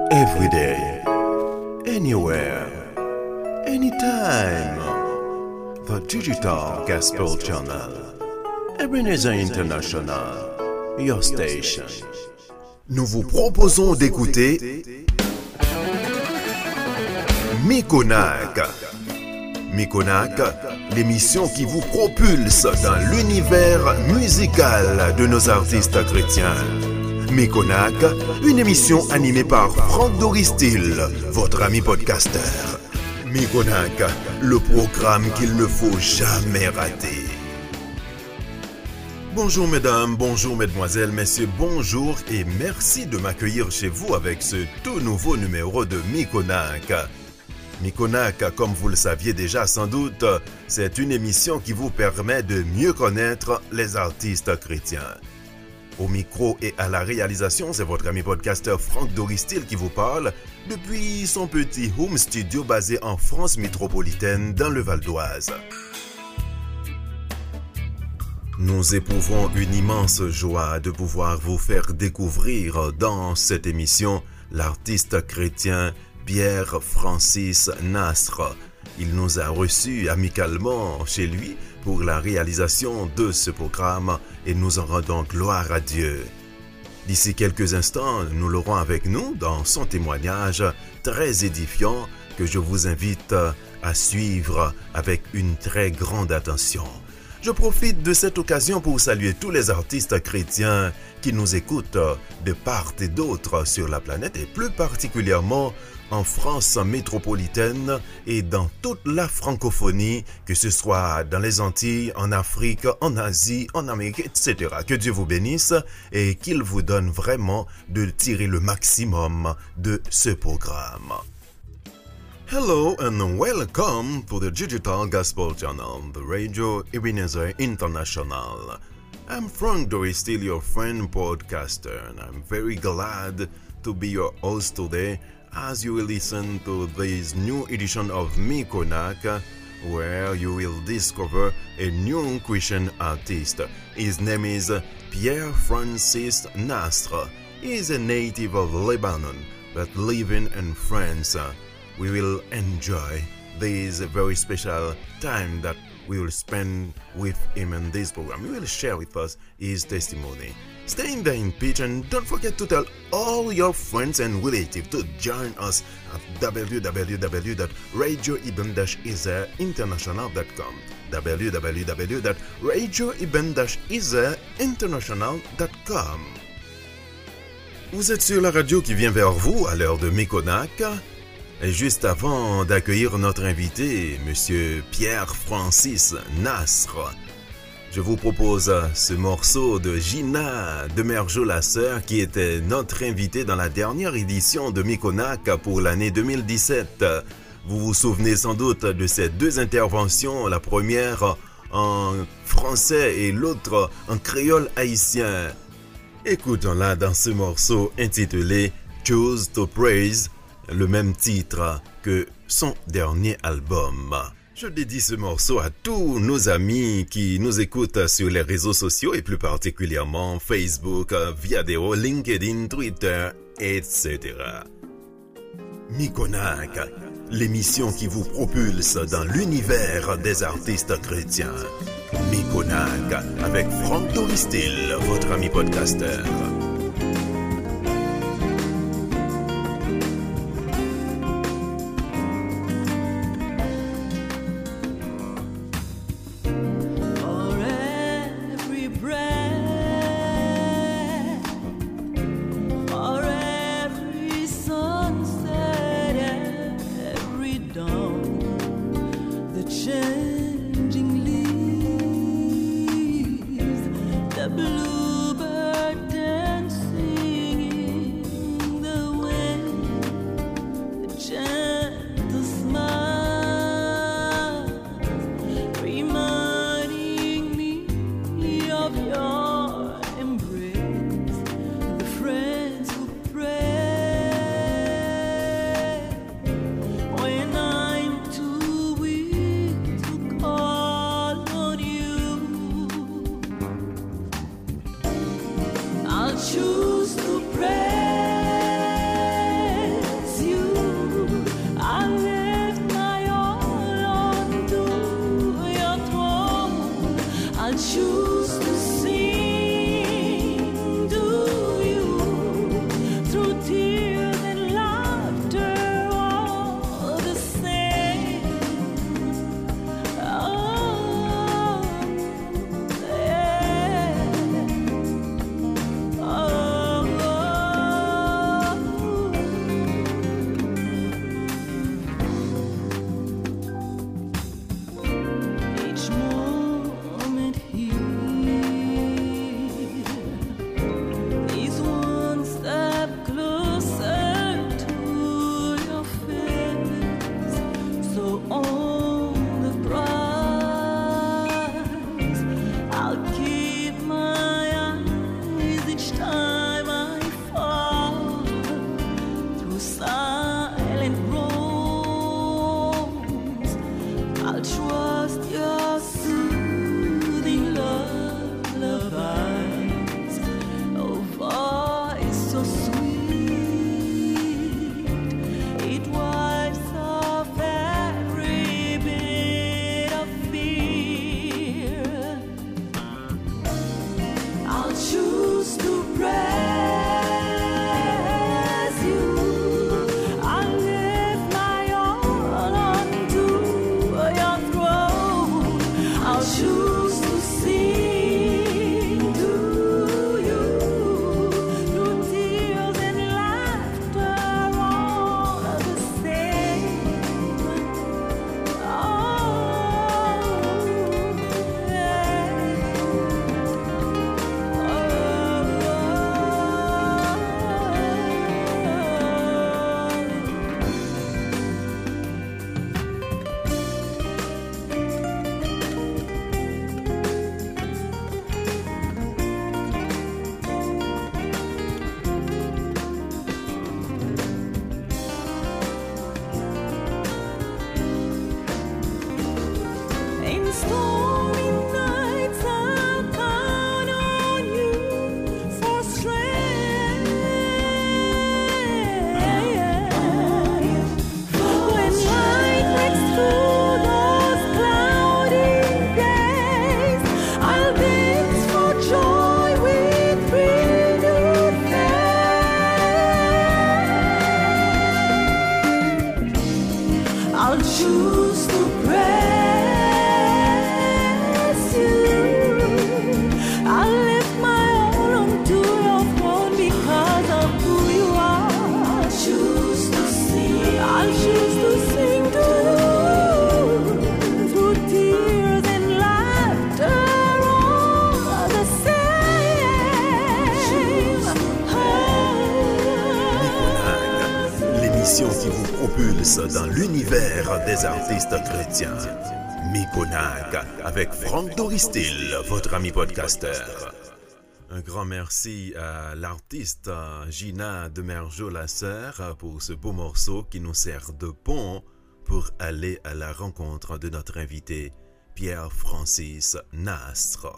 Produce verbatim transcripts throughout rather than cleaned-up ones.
Every day, anywhere, anytime. The Digital Gospel Channel. Ebenezer International, your station. Nous vous proposons d'écouter Mikonak. Mikonak, l'émission qui vous propulse dans l'univers musical de nos artistes chrétiens. Mikonak, une émission animée par Franck Doristil, votre ami podcasteur. Mikonak, le programme qu'il ne faut jamais rater. Bonjour mesdames, bonjour mesdemoiselles, messieurs, bonjour et merci de m'accueillir chez vous avec ce tout nouveau numéro de Mikonak. Mikonak, comme vous le saviez déjà sans doute, c'est une émission qui vous permet de mieux connaître les artistes chrétiens. Au micro et à la réalisation, c'est votre ami podcasteur Franck Doristil qui vous parle depuis son petit home studio basé en France métropolitaine dans le Val d'Oise. Nous éprouvons une immense joie de pouvoir vous faire découvrir dans cette émission l'artiste chrétien Pierre Francis Nastre. Il nous a reçus amicalement chez lui pour la réalisation de ce programme et nous en rendons gloire à Dieu. D'ici quelques instants, nous l'aurons avec nous dans son témoignage très édifiant que je vous invite à suivre avec une très grande attention. Je profite de cette occasion pour saluer tous les artistes chrétiens qui nous écoutent de part et d'autre sur la planète et plus particulièrement en France métropolitaine et dans toute la francophonie, que ce soit dans les Antilles, en Afrique, en Asie, en Amérique, et cetera. Que Dieu vous bénisse et qu'il vous donne vraiment de tirer le maximum de ce programme. Hello and welcome to the Digital Gospel Channel, the Radio Ebenezer International. I'm Frank Doristil, your friend podcaster, and I'm very glad to be your host today as you will listen to this new edition of Mikonak, where you will discover a new Christian artist. His name is Pierre Francis Nastre. He is a native of Lebanon, but living in France. We will enjoy this very special time that we will spend with him in this program. He will share with us his testimony. Stay in there in pitch and don't forget to tell all your friends and relatives to join us at w w w dot radio eben dash isère international dot com w w w dot radio eben dash isère international dot com. Vous êtes sur la radio qui vient vers vous à l'heure de Mikonak. Et juste avant d'accueillir notre invité, Monsieur Pierre Francis Nastre, je vous propose ce morceau de Gina Demergeau-Lasseur qui était notre invité dans la dernière édition de Mikonak pour l'année deux mille dix-sept. Vous vous souvenez sans doute de ces deux interventions, la première en français et l'autre en créole haïtien. Écoutons-la dans ce morceau intitulé Choose to Praise, le même titre que son dernier album. Je dédie ce morceau à tous nos amis qui nous écoutent sur les réseaux sociaux et plus particulièrement Facebook, Viadeo, LinkedIn, Twitter, et cetera. Mikonak, l'émission qui vous propulse dans l'univers des artistes chrétiens. Mikonak, avec Franck Doristil, votre ami podcasteur. Bluebird dance. l'émission qui vous propulse dans l'univers des artistes chrétiens. Mikonak avec Franck Doristil, votre ami podcasteur. Un grand merci à l'artiste Gina Demergeau-Lasser pour ce beau morceau qui nous sert de pont pour aller à la rencontre de notre invité Pierre-Francis Nastre.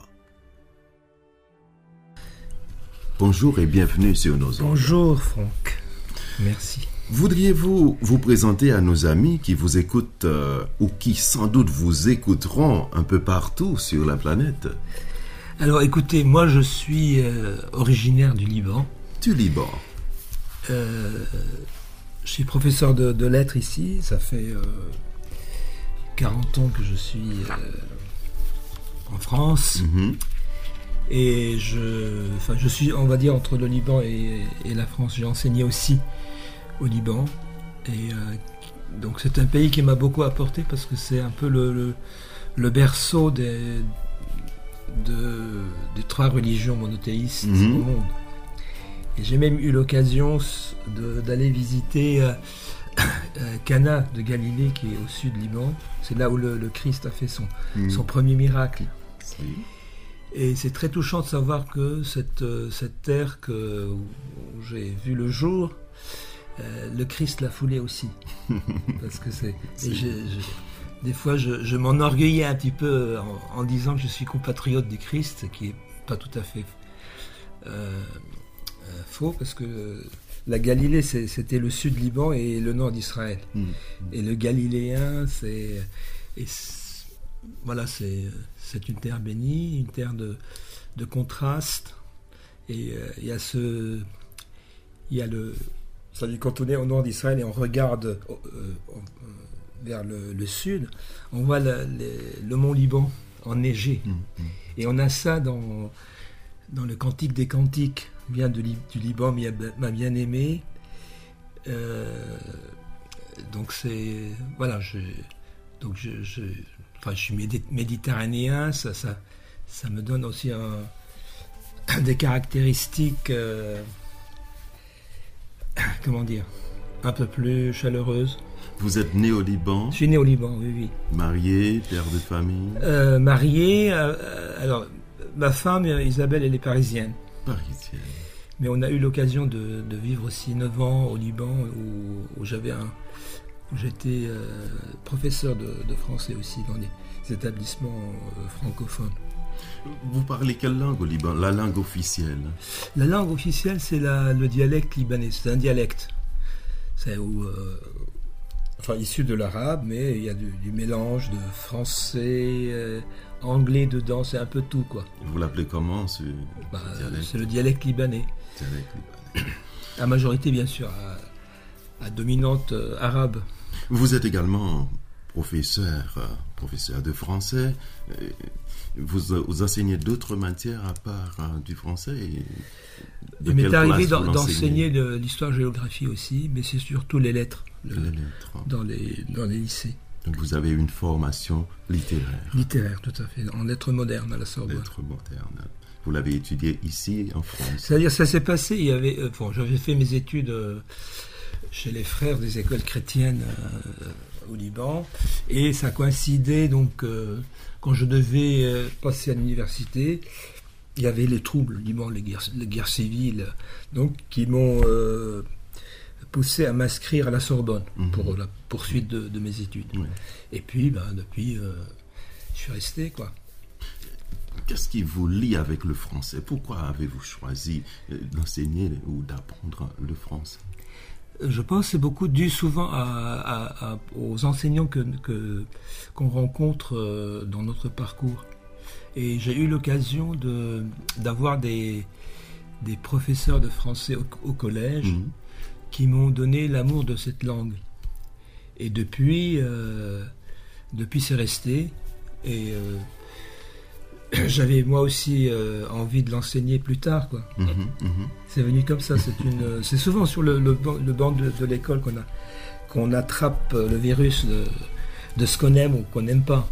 Bonjour et bienvenue sur nos ondes. Bonjour Franck, merci. Voudriez-vous vous présenter à nos amis qui vous écoutent euh, ou qui sans doute vous écouteront un peu partout sur la planète? Alors écoutez, moi je suis euh, originaire du Liban. Du Liban. Euh, je suis professeur de, de lettres ici, ça fait euh, quarante ans que je suis euh, en France. Mm-hmm. Et je, enfin, je suis, on va dire, entre le Liban et, et la France. J'ai enseigné aussi au Liban. Et euh, donc c'est un pays qui m'a beaucoup apporté parce que c'est un peu le, le, le berceau des, de, des trois religions monothéistes mm-hmm. au monde. Et j'ai même eu l'occasion de, d'aller visiter euh, euh, Cana de Galilée, qui est au sud du Liban. C'est là où le, le Christ a fait son, mm-hmm. son premier miracle. Oui. Et c'est très touchant de savoir que cette, cette terre que, où j'ai vu le jour, euh, le Christ l'a foulée aussi. Parce que c'est... Et je, je, des fois, je, je m'enorgueillais un petit peu en, en disant que je suis compatriote du Christ, ce qui n'est pas tout à fait euh, euh, faux, parce que la Galilée, c'est, c'était le sud Liban et le nord d'Israël. Mmh. Et le Galiléen, c'est... Et c'est voilà, c'est, c'est une terre bénie, une terre de, de contraste. Et euh, il y a ce... Il y a le... Ça dit, quand on est au nord d'Israël et on regarde euh, euh, vers le, le sud, on voit la, les, le mont Liban enneigé. Mmh. Et on a ça dans, dans le Cantique des Cantiques, vient de, du Liban, ma bien-aimée. Euh, donc c'est... Voilà, je... Donc je... je Enfin, je suis méditerranéen, ça, ça, ça me donne aussi un, des caractéristiques, euh, comment dire, un peu plus chaleureuses. Vous êtes né au Liban? Je suis né au Liban, oui, oui. Marié, père de famille? euh, Marié, euh, alors, ma femme, Isabelle, elle est parisienne. Parisienne. Mais on a eu l'occasion de, de vivre aussi neuf ans au Liban, où, où j'avais un... J'étais euh, professeur de, de français aussi dans les établissements euh, francophones. Vous parlez quelle langue au Liban? La langue officielle? La langue officielle, c'est la, le dialecte libanais. C'est un dialecte. C'est où, euh, enfin, issu de l'arabe, mais il y a du, du mélange de français, euh, anglais dedans. C'est un peu tout, quoi. Vous l'appelez comment, ce bah, dialecte? C'est le dialecte libanais. Dialecte libanais. La majorité, bien sûr, à, à dominante euh, arabe. Vous êtes également professeur, euh, professeur de français. Vous, vous enseignez d'autres matières à part euh, du français? Et il m'est arrivé d'en, d'enseigner le, l'histoire-géographie aussi, mais c'est surtout les lettres, le, les lettres dans, les, dans les lycées. Donc vous avez une formation littéraire? Littéraire, tout à fait, en lettres modernes à la Sorbonne. Lettres modernes. Vous l'avez étudié ici, en France? C'est-à-dire, ça s'est passé, il y avait, euh, bon, j'avais fait mes études... Euh, chez les frères des écoles chrétiennes euh, au Liban, et ça coïncidait donc euh, quand je devais euh, passer à l'université, il y avait les troubles au Liban, les guerres, les guerres civiles, donc qui m'ont euh, poussé à m'inscrire à la Sorbonne mmh. pour la poursuite de, de mes études. Oui. Et puis, ben, depuis, euh, je suis resté, quoi. Qu'est-ce qui vous lie avec le français? Pourquoi avez-vous choisi d'enseigner ou d'apprendre le français? Je pense que c'est beaucoup dû souvent à, à, à, aux enseignants que, que, qu'on rencontre dans notre parcours. Et j'ai eu l'occasion de, d'avoir des, des professeurs de français au, au collège mmh. qui m'ont donné l'amour de cette langue. Et depuis, euh, depuis c'est resté. Et euh, j'avais moi aussi euh, envie de l'enseigner plus tard, quoi. Mmh, mmh. C'est venu comme ça. C'est, une, c'est souvent sur le, le, le banc de, de l'école qu'on, a, qu'on attrape le virus de, de ce qu'on aime ou qu'on n'aime pas.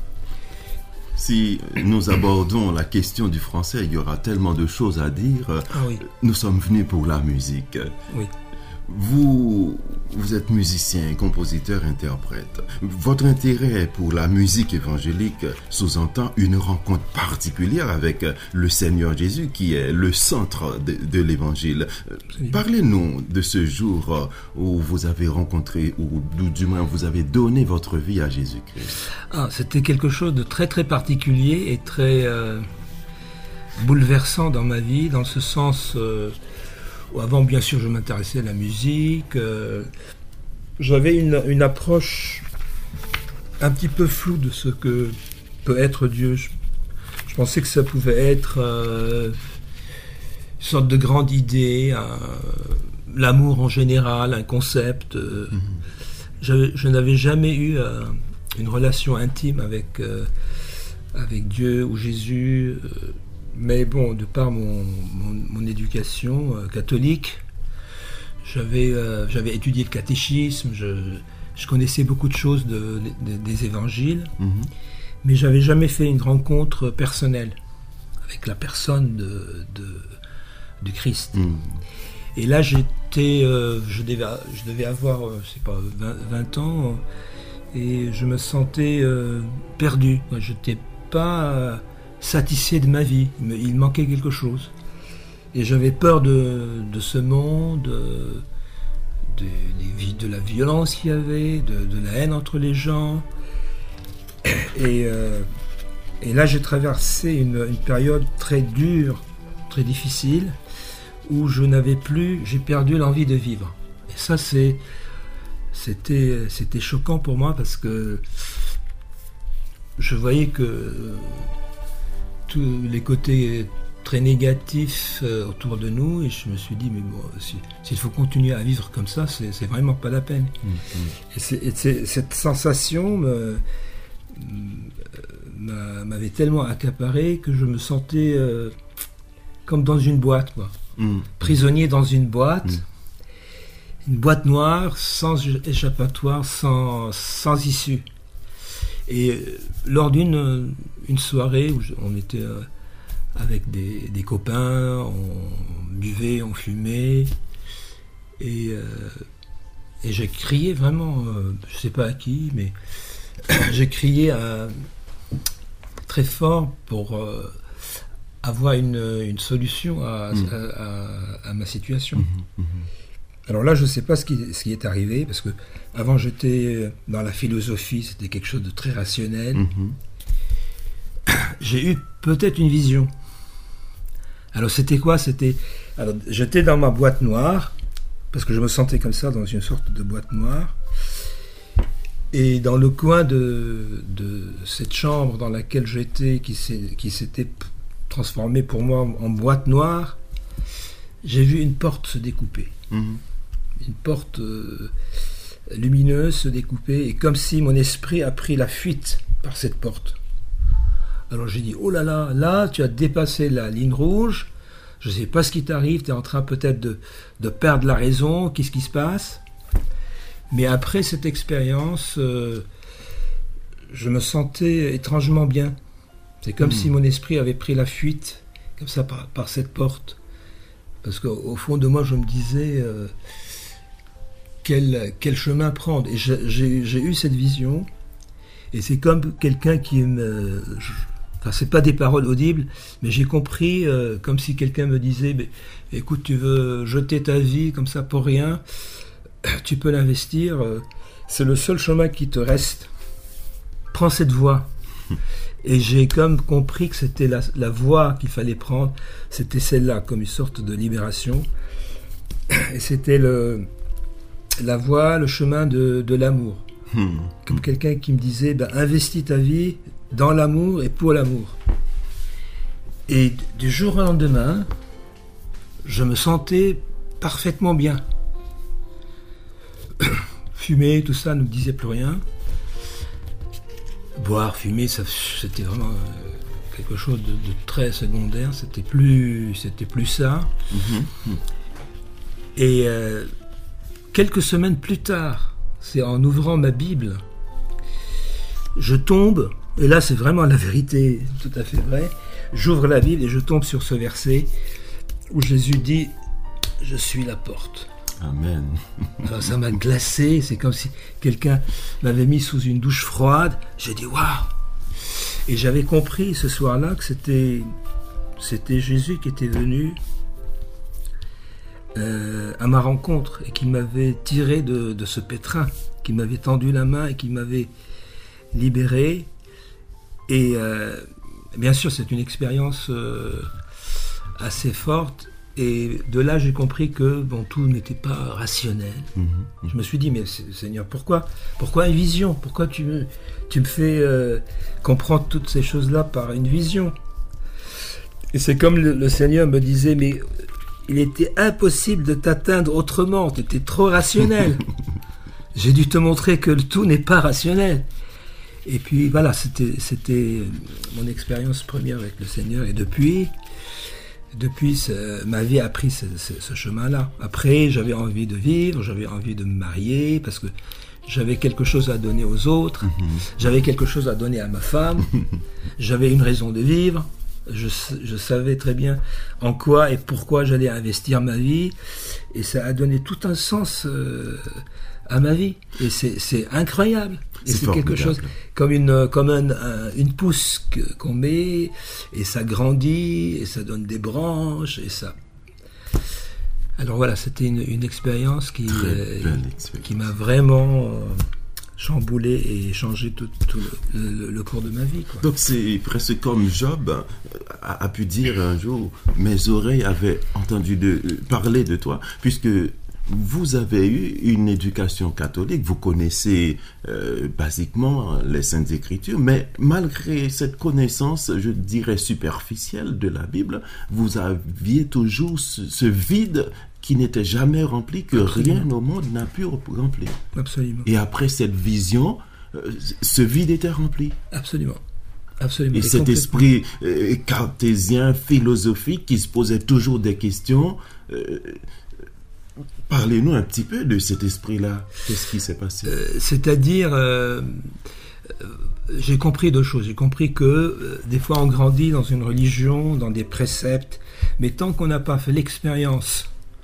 Si nous abordons la question du français, il y aura tellement de choses à dire. Ah oui. Nous sommes venus pour la musique. Oui. Vous, vous êtes musicien, compositeur, interprète. Votre intérêt pour la musique évangélique sous-entend une rencontre particulière avec le Seigneur Jésus qui est le centre de, de l'évangile. Parlez-nous de ce jour où vous avez rencontré, ou du moins vous avez donné votre vie à Jésus-Christ. Ah, c'était quelque chose de très très particulier et très euh, bouleversant dans ma vie, dans ce sens... Euh, Avant, bien sûr, je m'intéressais à la musique. Euh, j'avais une, une approche un petit peu floue de ce que peut être Dieu. Je, je pensais que ça pouvait être euh, une sorte de grande idée, un, l'amour en général, un concept. Euh, mm-hmm. je, je n'avais jamais eu euh, une relation intime avec, euh, avec Dieu ou Jésus. Euh, Mais bon, de par mon, mon, mon éducation euh, catholique, j'avais, euh, j'avais étudié le catéchisme, je, je connaissais beaucoup de choses de, de, des évangiles, mm-hmm. mais j'avais jamais fait une rencontre personnelle avec la personne de, de, de Christ. Mm. Et là, j'étais, euh, je, devais, je devais avoir, euh, je sais pas, vingt, vingt ans, et je me sentais euh, perdu. Je n'étais pas... Euh, satisfait de ma vie, il manquait quelque chose. Et j'avais peur de, de ce monde, de, de, de la violence qu'il y avait, de, de la haine entre les gens. Et, euh, et là, j'ai traversé une, une période très dure, très difficile, où je n'avais plus, j'ai perdu l'envie de vivre. Et ça, c'est, c'était, c'était choquant pour moi parce que je voyais que tous les côtés très négatifs euh, autour de nous, et je me suis dit mais bon, si, s'il faut continuer à vivre comme ça, c'est, c'est vraiment pas la peine. Mmh. Et, c'est, et c'est, cette sensation me, m'a, m'avait tellement accaparé que je me sentais euh, comme dans une boîte, quoi. Mmh. Prisonnier dans une boîte, mmh. une boîte noire, sans échappatoire, sans, sans issue. Et lors d'une une soirée où on était euh, avec des, des copains, on buvait, on fumait, et, euh, et j'ai crié vraiment, euh, je ne sais pas à qui, mais j'ai crié à, très fort pour euh, avoir une, une solution à, mmh. à, à, à ma situation. Mmh, mmh. Alors là, je ne sais pas ce qui, ce qui est arrivé, parce que avant j'étais dans la philosophie, c'était quelque chose de très rationnel. Mm-hmm. J'ai eu peut-être une vision. Alors c'était quoi ? C'était, alors j'étais dans ma boîte noire, parce que je me sentais comme ça, dans une sorte de boîte noire. Et dans le coin de, de cette chambre dans laquelle j'étais, qui, s'est, qui s'était transformée pour moi en boîte noire, j'ai vu une porte se découper. Mm-hmm. Une porte euh, lumineuse se découper, et comme si mon esprit a pris la fuite par cette porte. Alors j'ai dit, oh là là, là tu as dépassé la ligne rouge, je ne sais pas ce qui t'arrive, tu es en train peut-être de, de perdre la raison, qu'est-ce qui se passe ? Mais après cette expérience, euh, je me sentais étrangement bien. C'est comme mmh. si mon esprit avait pris la fuite, comme ça, par, par cette porte. Parce qu'au au fond de moi, je me disais... Euh, Quel, quel chemin prendre ? Et j'ai, j'ai, j'ai eu cette vision, et c'est comme quelqu'un qui me... Je, enfin, c'est pas des paroles audibles, mais j'ai compris, euh, comme si quelqu'un me disait, mais, écoute, tu veux jeter ta vie comme ça pour rien, tu peux l'investir, euh, c'est le seul chemin qui te reste. Prends cette voie. Et j'ai comme compris que c'était la, la voie qu'il fallait prendre, c'était celle-là, comme une sorte de libération. Et c'était le... la voie, le chemin de, de l'amour. Hmm. Comme quelqu'un qui me disait, ben, investis ta vie dans l'amour et pour l'amour. Et du jour au lendemain, je me sentais parfaitement bien. Fumer, tout ça ne me disait plus rien. Boire, fumer, ça, c'était vraiment quelque chose de, de très secondaire. C'était plus, c'était plus ça. Mm-hmm. Et... Euh, quelques semaines plus tard, c'est en ouvrant ma Bible, je tombe, et là c'est vraiment la vérité tout à fait vraie, j'ouvre la Bible et je tombe sur ce verset où Jésus dit « Je suis la porte ». Amen. Alors ça m'a glacé, c'est comme si quelqu'un m'avait mis sous une douche froide. J'ai dit waouh. Et j'avais compris ce soir-là que c'était, c'était Jésus qui était venu euh, à ma rencontre et qui m'avait tiré de, de ce pétrin, qui m'avait tendu la main et qui m'avait libéré. Et euh, bien sûr, c'est une expérience euh, assez forte. Et de là, j'ai compris que bon, tout n'était pas rationnel. Mmh, mmh. Je me suis dit, mais Seigneur, pourquoi, pourquoi une vision ? Pourquoi tu me, tu me fais euh, comprendre toutes ces choses-là par une vision ? Et c'est comme le, le Seigneur me disait, mais il était impossible de t'atteindre autrement, tu étais trop rationnel. J'ai dû te montrer que le tout n'est pas rationnel. Et puis voilà, c'était, c'était mon expérience première avec le Seigneur. Et depuis... Depuis, ce, ma vie a pris ce, ce, ce chemin-là. Après, j'avais envie de vivre, j'avais envie de me marier, parce que j'avais quelque chose à donner aux autres, mmh. j'avais quelque chose à donner à ma femme, j'avais une raison de vivre, je, je savais très bien en quoi et pourquoi j'allais investir ma vie, et ça a donné tout un sens euh, à ma vie. Et c'est, c'est incroyable. Et c'est, c'est quelque chose comme une comme un, un, une pousse que, qu'on met et ça grandit et ça donne des branches et ça. Alors voilà, c'était une, une expérience qui euh, expérience. qui m'a vraiment euh, chamboulé et changé tout, tout le, le, le cours de ma vie, quoi. Donc c'est presque comme Job a, a pu dire un jour, mes oreilles avaient entendu de, parler de toi, puisque vous avez eu une éducation catholique, vous connaissez euh, basiquement les Saintes Écritures, mais malgré cette connaissance, je dirais superficielle de la Bible, vous aviez toujours ce, ce vide qui n'était jamais rempli, que Absolument. Rien au monde n'a pu remplir. Absolument. Et après cette vision, euh, ce vide était rempli. Absolument. Absolument. Et, Et cet esprit euh, cartésien, philosophique, qui se posait toujours des questions... Euh, Parlez-nous un petit peu de cet esprit-là. Qu'est-ce qui s'est passé ? euh, C'est-à-dire, euh, euh, j'ai compris deux choses. J'ai compris que euh, des fois on grandit dans une religion, dans des préceptes, mais tant qu'on n'a pas fait l'expérience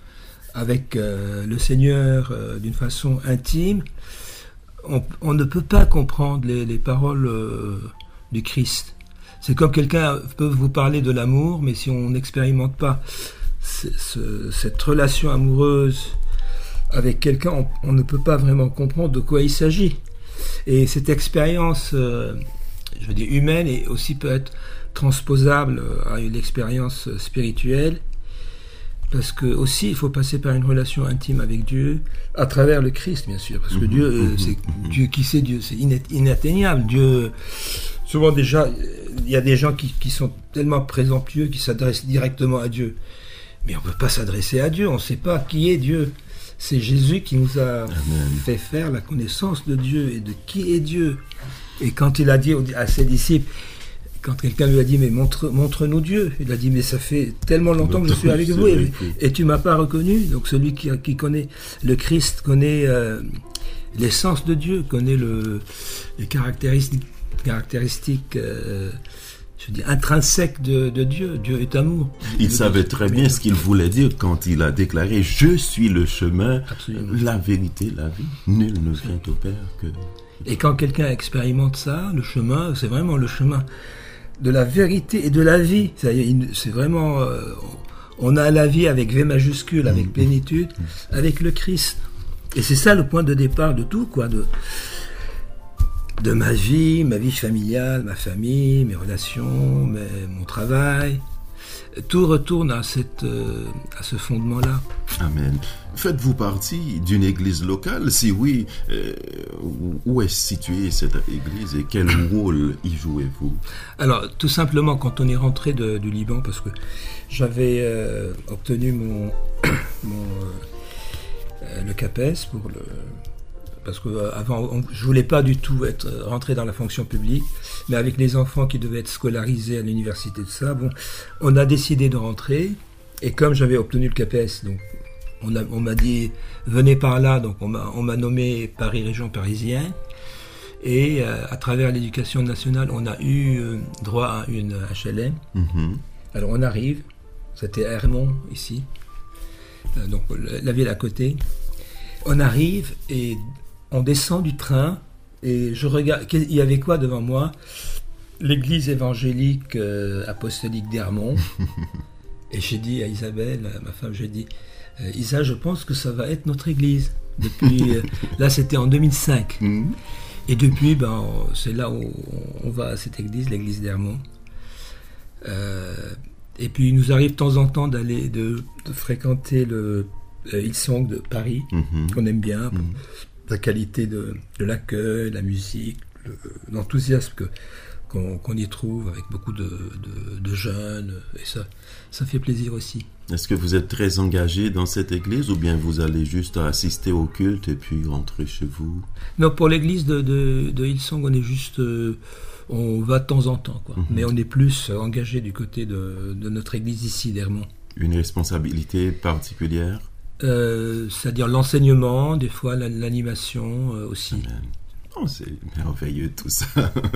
avec euh, le Seigneur euh, d'une façon intime, on, on ne peut pas comprendre les, les paroles euh, du Christ. C'est comme quelqu'un peut vous parler de l'amour, mais si on n'expérimente pas ce, cette relation amoureuse avec quelqu'un, on, on ne peut pas vraiment comprendre de quoi il s'agit. Et cette expérience, euh, je veux dire humaine, et aussi peut être transposable à une expérience spirituelle, parce que aussi il faut passer par une relation intime avec Dieu, à travers le Christ, bien sûr, parce que mmh, Dieu, euh, mmh, c'est mmh. Dieu qui sait Dieu, c'est inatteignable. Dieu, souvent déjà, il y a des gens qui, qui sont tellement présomptueux qui s'adressent directement à Dieu. Mais on ne peut pas s'adresser à Dieu, on ne sait pas qui est Dieu. C'est Jésus qui nous a Amen. Fait faire la connaissance de Dieu et de qui est Dieu. Et quand il a dit à ses disciples, quand quelqu'un lui a dit, mais montre, montre-nous Dieu, il a dit, mais ça fait tellement longtemps que je suis avec vous et, et tu ne m'as pas reconnu. Donc celui qui, qui connaît le Christ connaît euh, l'essence de Dieu, connaît le, les caractéristiques, caractéristiques euh, je dis, intrinsèque de, de Dieu. Dieu est amour. Il savait très bien ce qu'il voulait dire quand il a déclaré « Je suis le chemin, Absolument. La vérité, la vie. Nul ne vient au Père que... » Et quand quelqu'un expérimente ça, le chemin, c'est vraiment le chemin de la vérité et de la vie. C'est-à-dire, c'est vraiment... Euh, on a la vie avec V majuscule, avec plénitude, avec le Christ. Et c'est ça le point de départ de tout, quoi, de... de ma vie, ma vie familiale, ma famille, mes relations, mes, mon travail. Tout retourne à, cette, euh, à ce fondement-là. Amen. Faites-vous partie d'une église locale? Si oui, euh, où est située cette église et quel rôle y jouez-vous? Alors, tout simplement, quand on est rentré de, du Liban, parce que j'avais euh, obtenu mon, mon euh, le CAPES pour le... Parce qu'avant, je ne voulais pas du tout être rentré dans la fonction publique, mais avec les enfants qui devaient être scolarisés à l'université de ça, bon, on a décidé de rentrer, et comme j'avais obtenu le CAPES, donc on, a, on m'a dit venez par là, donc on m'a, on m'a nommé Paris Région Parisienne, et euh, à travers l'éducation nationale, on a eu euh, droit à une H L M. Mm-hmm. Alors on arrive, c'était Hermont ici, euh, donc la ville à côté. On arrive et on descend du train et je regarde, il y avait quoi devant moi? L'église évangélique euh, apostolique d'Hermont. Et j'ai dit à Isabelle, à ma femme, j'ai dit, euh, Isa, je pense que ça va être notre église. Depuis, euh, là, c'était en deux mille cinq. Mm-hmm. Et depuis, ben, c'est là où on va à cette église, l'église d'Hermont. Euh, et puis, il nous arrive de temps en temps d'aller, de, de fréquenter le euh, Hillsong de Paris, mm-hmm. qu'on aime bien, pour mm-hmm. la qualité de, de l'accueil, la musique, le, l'enthousiasme que Qu'on, qu'on y trouve avec beaucoup de, de, de jeunes, et ça, ça fait plaisir aussi. Est-ce que vous êtes très engagé dans cette église ou bien vous allez juste assister au culte et puis rentrer chez vous? Non, pour l'église de, de, de Hillsong, on est juste, euh, on va de temps en temps, quoi. Mm-hmm. Mais on est plus engagé du côté de, de notre église ici d'Hermont. Une responsabilité particulière? euh, C'est-à-dire l'enseignement, des fois l'animation euh, aussi. Amen. Oh, c'est merveilleux tout ça.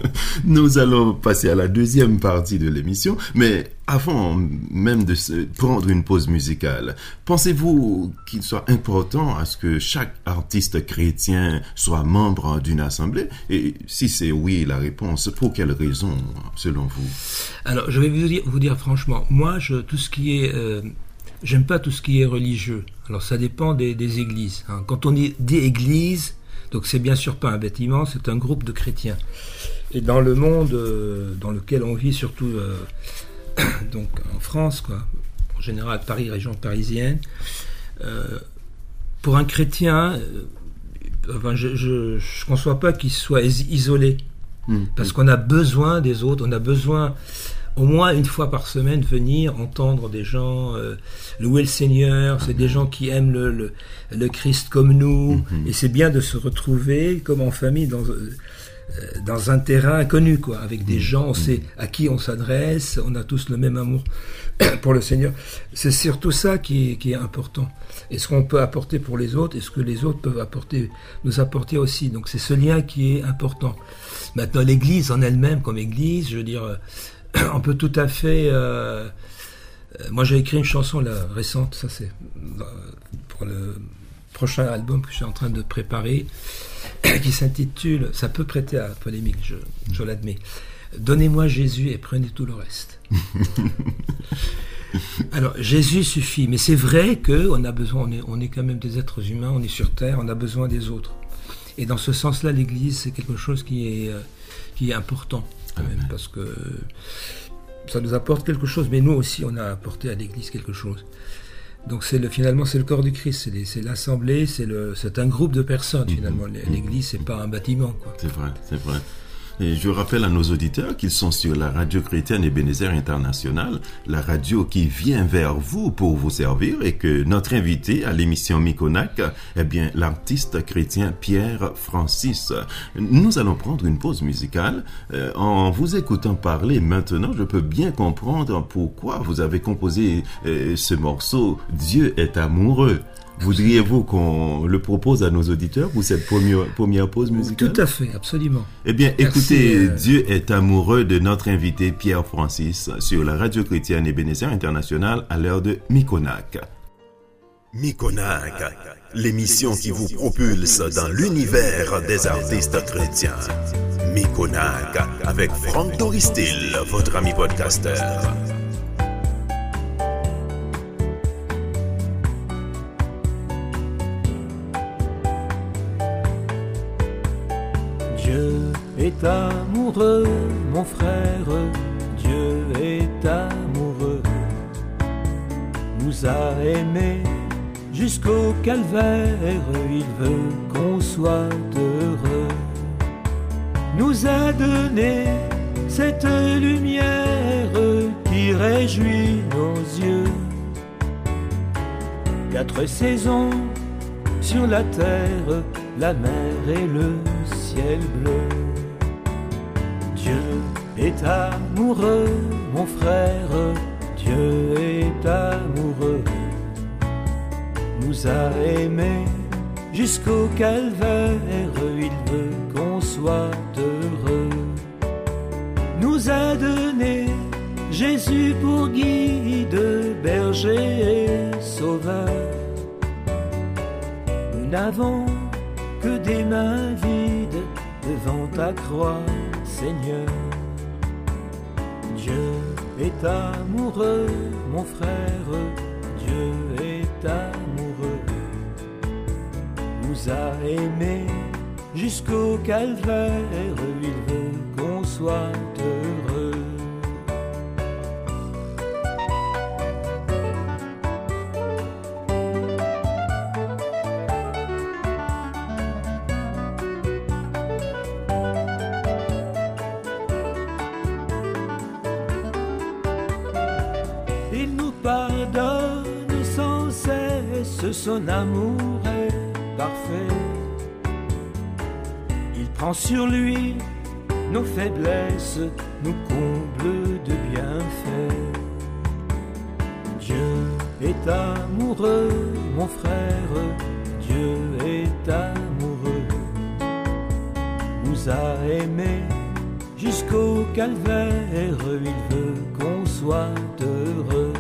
Nous allons passer à la deuxième partie de l'émission, mais avant même de se prendre une pause musicale, pensez-vous qu'il soit important à ce que chaque artiste chrétien soit membre d'une assemblée? Et si c'est oui la réponse, pour quelle raison selon vous? Alors je vais vous dire, vous dire franchement, moi je, tout ce qui est... Euh, j'aime pas tout ce qui est religieux. Alors ça dépend des, des églises. Hein. Quand on dit des églises, donc c'est bien sûr pas un bâtiment, c'est un groupe de chrétiens. Et dans le monde euh, dans lequel on vit, surtout euh, donc en France, quoi, en général Paris, région parisienne, euh, pour un chrétien, euh, enfin, je ne conçois pas qu'il soit isolé, mmh. parce qu'on a besoin des autres, on a besoin au moins une fois par semaine venir entendre des gens euh, louer le Seigneur. C'est des gens qui aiment le, le, le Christ comme nous, mm-hmm. et c'est bien de se retrouver comme en famille dans, euh, dans un terrain inconnu, quoi, avec des gens, on sait à qui on s'adresse, on a tous le même amour pour le Seigneur. C'est surtout ça qui est, qui est important. Et ce qu'on peut apporter pour les autres, et ce que les autres peuvent apporter, nous apporter aussi. Donc c'est ce lien qui est important. Maintenant, l'Église en elle-même, comme Église, je veux dire... on peut tout à fait... Euh, euh, moi, j'ai écrit une chanson là, récente, ça c'est euh, pour le prochain album que je suis en train de préparer, qui s'intitule, ça peut prêter à polémique, je, je l'admets, « Donnez-moi Jésus et prenez tout le reste ». Alors, Jésus suffit, mais c'est vrai qu'on a besoin, on est, on est quand même des êtres humains, on est sur Terre, on a besoin des autres. Et dans ce sens-là, l'Église, c'est quelque chose qui est, euh, qui est important. Même, parce que ça nous apporte quelque chose, mais nous aussi on a apporté à l'Église quelque chose. Donc c'est le, finalement c'est le corps du Christ, c'est, les, c'est l'assemblée, c'est, le, c'est un groupe de personnes finalement. L'Église c'est pas un bâtiment, quoi. C'est vrai, c'est vrai. Et je rappelle à nos auditeurs qu'ils sont sur la radio chrétienne Ebenezer International, la radio qui vient vers vous pour vous servir, et que notre invité à l'émission Mikonak est bien l'artiste chrétien Pierre Francis. Nous allons prendre une pause musicale. Euh, en vous écoutant parler maintenant, je peux bien comprendre pourquoi vous avez composé euh, ce morceau « Dieu est amoureux ». Voudriez-vous qu'on le propose à nos auditeurs pour cette première, première pause musicale? Tout à fait, absolument. Eh bien, Merci, écoutez, euh... Dieu est amoureux de notre invité Pierre Francis sur la radio chrétienne Ebenezer International à l'heure de Mikonak. Mikonak, l'émission qui vous propulse dans l'univers des artistes chrétiens. Mikonak, avec Franck Doristil, votre ami podcasteur. Dieu est amoureux, mon frère, Dieu est amoureux, nous a aimés jusqu'au calvaire, il veut qu'on soit heureux, nous a donné cette lumière qui réjouit nos yeux, quatre saisons sur la terre, la mer et le ciel bleu. Dieu est amoureux, mon frère, Dieu est amoureux, nous a aimés jusqu'au calvaire, il veut qu'on soit heureux, nous a donné Jésus pour guide, berger et sauveur, n'avons que des mains vides devant ta croix, Seigneur. Dieu est amoureux, mon frère, Dieu est amoureux. Nous a aimés jusqu'au calvaire, il veut qu'on soit heureux. Il nous pardonne sans cesse, son amour est parfait. Il prend sur lui nos faiblesses, nous comble de bienfaits. Dieu est amoureux, mon frère, Dieu est amoureux. Nous a aimés jusqu'au calvaire, il veut qu'on soit heureux.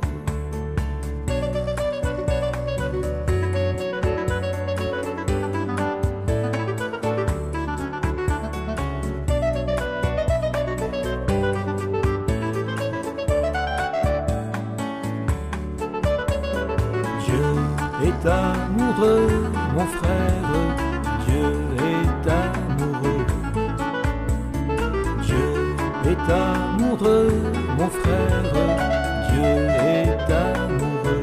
Est amoureux, mon frère, Dieu est amoureux. Dieu est amoureux, mon frère, Dieu est amoureux.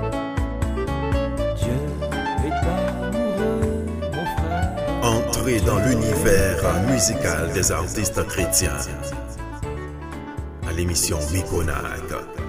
Dieu est amoureux, mon frère. Entrez dans l'univers musical des artistes chrétiens à l'émission Mikonak.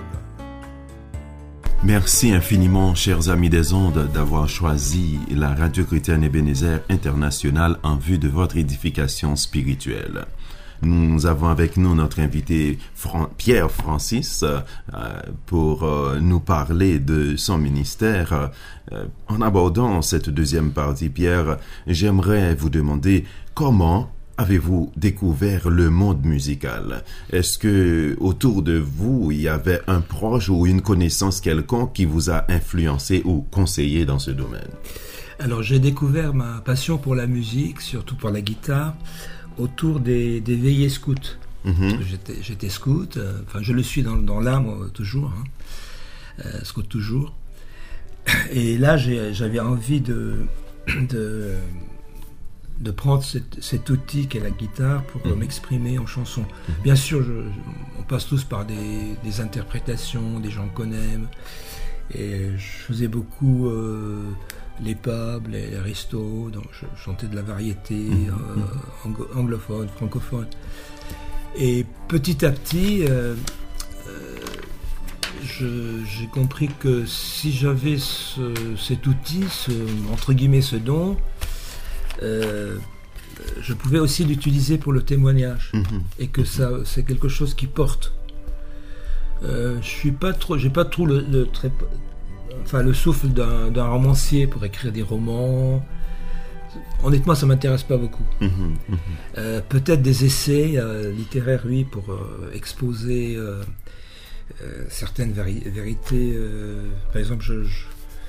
Merci infiniment, chers amis des ondes, d'avoir choisi la Radio Chrétienne Ebenezer International en vue de votre édification spirituelle. Nous avons avec nous notre invité Fran- Pierre Francis euh, pour euh, nous parler de son ministère. Euh, en abordant cette deuxième partie, Pierre, j'aimerais vous demander comment avez-vous découvert le monde musical? Est-ce que autour de vous, il y avait un proche ou une connaissance quelconque qui vous a influencé ou conseillé dans ce domaine? Alors, j'ai découvert ma passion pour la musique, surtout pour la guitare, autour des, des veillées scouts. Mm-hmm. J'étais, j'étais scout, euh, enfin, je le suis dans, dans l'âme euh, toujours, hein, euh, scout toujours. Et là, j'ai, j'avais envie de... de de prendre cet, cet outil qu'est la guitare pour mmh. m'exprimer en chanson. Mmh. Bien sûr, je, je, on passe tous par des, des interprétations, des gens qu'on aime. Et je faisais beaucoup euh, les pubs, les, les restos, donc je chantais de la variété mmh. euh, ang- anglophone, francophone. Et petit à petit, euh, euh, je, j'ai compris que si j'avais ce, cet outil, ce, entre guillemets ce don, Euh, je pouvais aussi l'utiliser pour le témoignage mmh. et que ça c'est quelque chose qui porte. Euh, je suis pas trop, j'ai pas trop le, le très, enfin le souffle d'un, d'un romancier pour écrire des romans. Honnêtement, ça m'intéresse pas beaucoup. Mmh. Mmh. Euh, peut-être des essais euh, littéraires, oui, pour euh, exposer euh, euh, certaines vari- vérités. Euh, par exemple, je, je,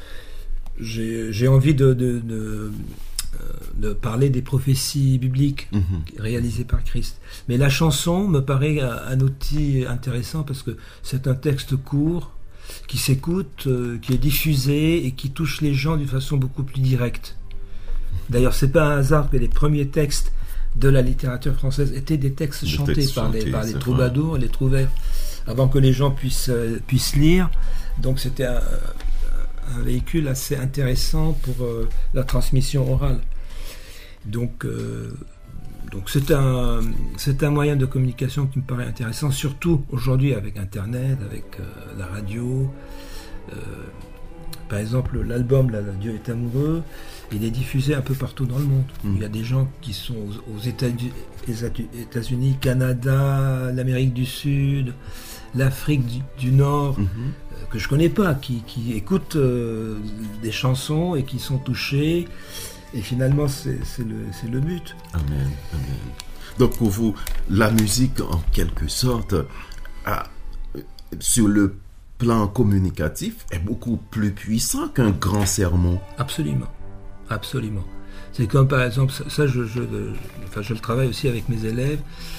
j'ai, j'ai envie de, de, de de parler des prophéties bibliques mmh. réalisées par Christ. Mais la chanson me paraît un, un outil intéressant parce que c'est un texte court qui s'écoute, euh, qui est diffusé et qui touche les gens d'une façon beaucoup plus directe. D'ailleurs, c'est pas un hasard que les premiers textes de la littérature française étaient des textes des chantés textes par chantés, les, par les troubadours, les trouvères, avant que les gens puissent, euh, puissent lire. Donc c'était un, un véhicule assez intéressant pour euh, la transmission orale. Donc, euh, donc c'est un, c'est un moyen de communication qui me paraît intéressant, surtout aujourd'hui avec Internet, avec euh, la radio. Euh, par exemple, l'album là, Dieu est amoureux, il est diffusé un peu partout dans le monde. Mmh. Il y a des gens qui sont aux, aux États-Unis, Canada, l'Amérique du Sud, l'Afrique du, du Nord, mmh. euh, que je connais pas, qui, qui écoutent euh, des chansons et qui sont touchés. Et finalement, c'est, c'est, le, c'est le but. Amen, amen. Donc pour vous, la musique, en quelque sorte, a, sur le plan communicatif, est beaucoup plus puissant qu'un grand sermon. Absolument. Absolument. C'est comme par exemple, ça, ça je, je, je, enfin, je le travaille aussi avec mes élèves.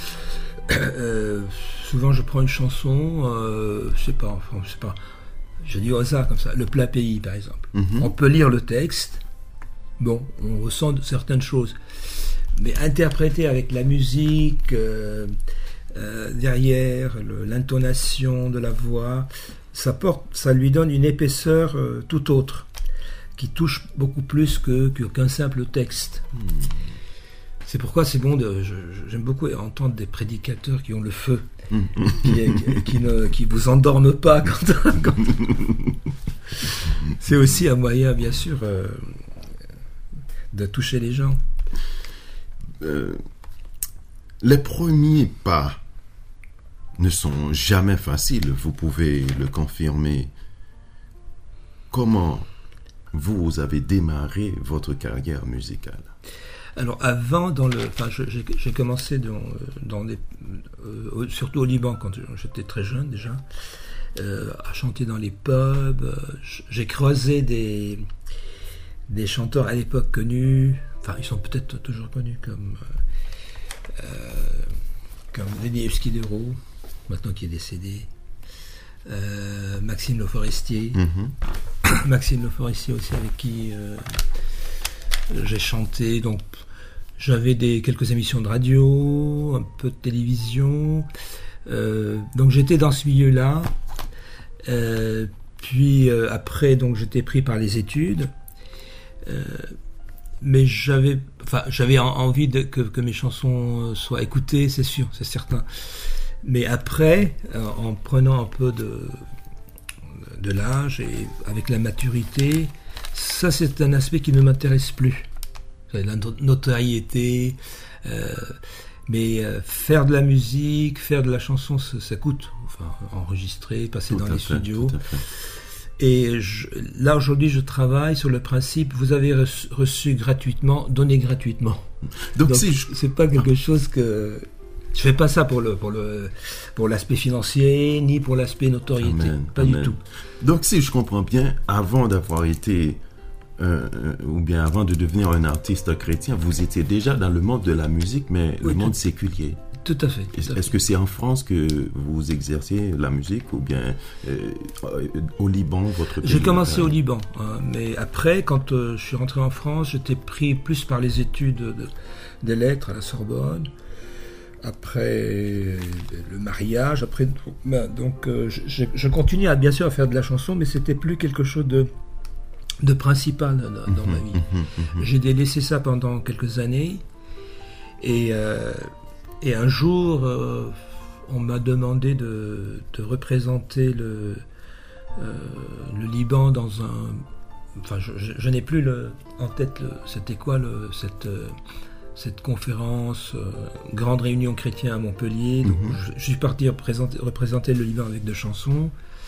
Euh, souvent je prends une chanson, euh, je sais pas, enfin, je sais pas, je dis au hasard comme ça, Le Plat Pays par exemple. Mm-hmm. On peut lire le texte, bon, on ressent certaines choses, mais interpréter avec la musique euh, euh, derrière, le, l'intonation de la voix, ça porte, ça lui donne une épaisseur euh, tout autre, qui touche beaucoup plus que, que qu'un simple texte. Mm. C'est pourquoi c'est bon, de, je, j'aime beaucoup entendre des prédicateurs qui ont le feu, mmh. qui, qui, qui, ne, qui vous endorment pas. Quand, quand... C'est aussi un moyen, bien sûr, euh, de toucher les gens. Euh, les premiers pas ne sont jamais faciles, vous pouvez le confirmer. Comment vous avez démarré votre carrière musicale? Alors avant, dans le, enfin, je, j'ai, j'ai commencé dans, dans des, euh, surtout au Liban quand j'étais très jeune déjà, euh, à chanter dans les pubs. J'ai croisé des des chanteurs à l'époque connus, enfin ils sont peut-être toujours connus comme euh, comme Denis Esquidero, maintenant qui est décédé, euh, Maxime Le Forestier, mm-hmm. Maxime Le Forestier aussi avec qui euh, j'ai chanté, donc j'avais des, quelques émissions de radio, un peu de télévision, euh, donc j'étais dans ce milieu-là, euh, puis euh, après donc j'étais pris par les études, euh, mais j'avais, enfin j'avais en, envie de, que, que mes chansons soient écoutées, c'est sûr, c'est certain, mais après, euh, en prenant un peu de, de l'âge et avec la maturité, ça, c'est un aspect qui ne m'intéresse plus. La notoriété, euh, mais euh, faire de la musique, faire de la chanson, ça, ça coûte. Enfin, enregistrer, passer tout dans les fait, studios. Et je, là, aujourd'hui, je travaille sur le principe, vous avez reçu, reçu gratuitement, donnez gratuitement. Donc, Donc si je... c'est pas quelque chose que... Je fais pas ça pour le pour le pour l'aspect financier ni pour l'aspect notoriété, Amen, pas Amen. Du tout. Donc si je comprends bien, avant d'avoir été euh, ou bien avant de devenir un artiste chrétien, vous étiez déjà dans le monde de la musique, mais oui, le monde tout, séculier. Tout à fait. Tout Est-ce à fait. que c'est en France que vous exercez la musique ou bien euh, au Liban, votre pays? J'ai commencé au Liban, hein, mais après, quand euh, je suis rentré en France, j'étais pris plus par les études de, des lettres à la Sorbonne. Après le mariage, après donc euh, je, je continue à bien sûr à faire de la chanson, mais c'était plus quelque chose de de principal dans, dans ma vie. J'ai délaissé ça pendant quelques années et euh, et un jour euh, on m'a demandé de de représenter le euh, le Liban dans un, enfin je, je, je n'ai plus le en tête le, c'était quoi le cette euh, cette conférence, euh, grande réunion chrétienne à Montpellier. Donc mm-hmm. je, je suis parti représenter, représenter le Liban avec deux chansons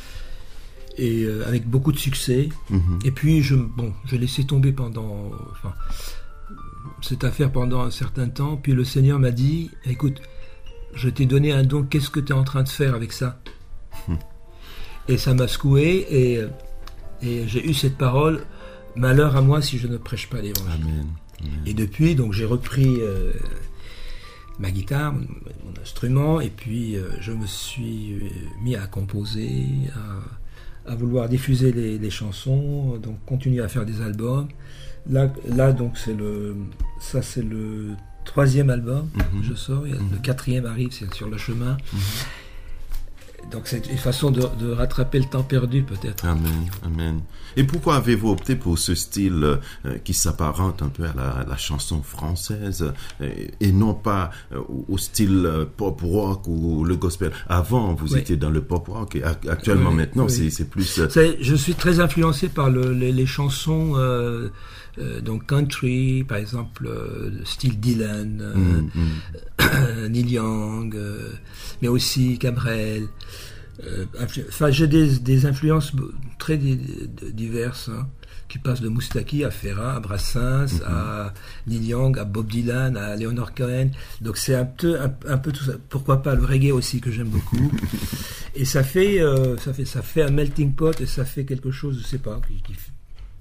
et euh, avec beaucoup de succès. Mm-hmm. Et puis je, bon, j'ai laissé tomber pendant, enfin, cette affaire pendant un certain temps. Puis le Seigneur m'a dit, écoute, je t'ai donné un don, qu'est-ce que tu es en train de faire avec ça? Mm. Et ça m'a secoué et, et j'ai eu cette parole, malheur à moi si je ne prêche pas l'évangile. Amen. Et depuis, donc j'ai repris euh, ma guitare, mon, mon instrument, et puis euh, je me suis mis à composer, à, à vouloir diffuser les, les chansons, donc continuer à faire des albums. Là, là donc c'est le, ça c'est le troisième album mm-hmm. que je sors. Mm-hmm. Le quatrième arrive, c'est sur le chemin. Mm-hmm. Donc c'est une façon de, de rattraper le temps perdu peut-être. Amen, amen. Et pourquoi avez-vous opté pour ce style euh, qui s'apparente un peu à la, à la chanson française euh, et non pas euh, au style euh, pop rock ou le gospel? Avant, vous oui. étiez dans le pop rock et actuellement oui, maintenant, oui. C'est, c'est plus... Euh... C'est, je suis très influencé par le, les, les chansons euh, euh, donc country, par exemple, euh, style Dylan, euh, mm, mm. Neil Young, euh, mais aussi Cabrel. Enfin, euh, j'ai des, des influences très di- diverses, hein, qui passent de Moustaki à Ferrat, à Brassens, mm-hmm. à Neil Young, à Bob Dylan, à Leonard Cohen. Donc c'est un peu, un, un peu tout ça. Pourquoi pas le reggae aussi que j'aime beaucoup. Et ça fait, euh, ça fait, ça fait un melting pot et ça fait quelque chose, je sais pas, qui, qui,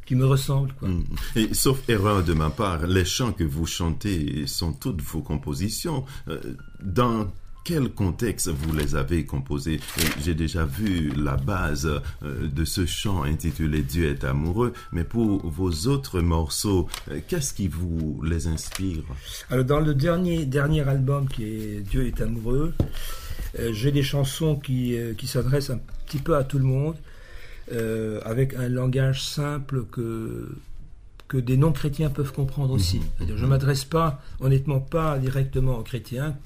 qui me ressemblent, quoi. Mmh. Et sauf erreur de ma part, les chants que vous chantez sont toutes vos compositions. Euh, dans quel contexte vous les avez composés? J'ai déjà vu la base euh, de ce chant intitulé Dieu est amoureux, mais pour vos autres morceaux, euh, qu'est-ce qui vous les inspire? Alors dans le dernier, dernier album qui est Dieu est amoureux, euh, j'ai des chansons qui, euh, qui s'adressent un petit peu à tout le monde, euh, avec un langage simple que... que des non-chrétiens peuvent comprendre aussi. Mmh. C'est-à-dire, je ne m'adresse pas, honnêtement, pas directement aux chrétiens,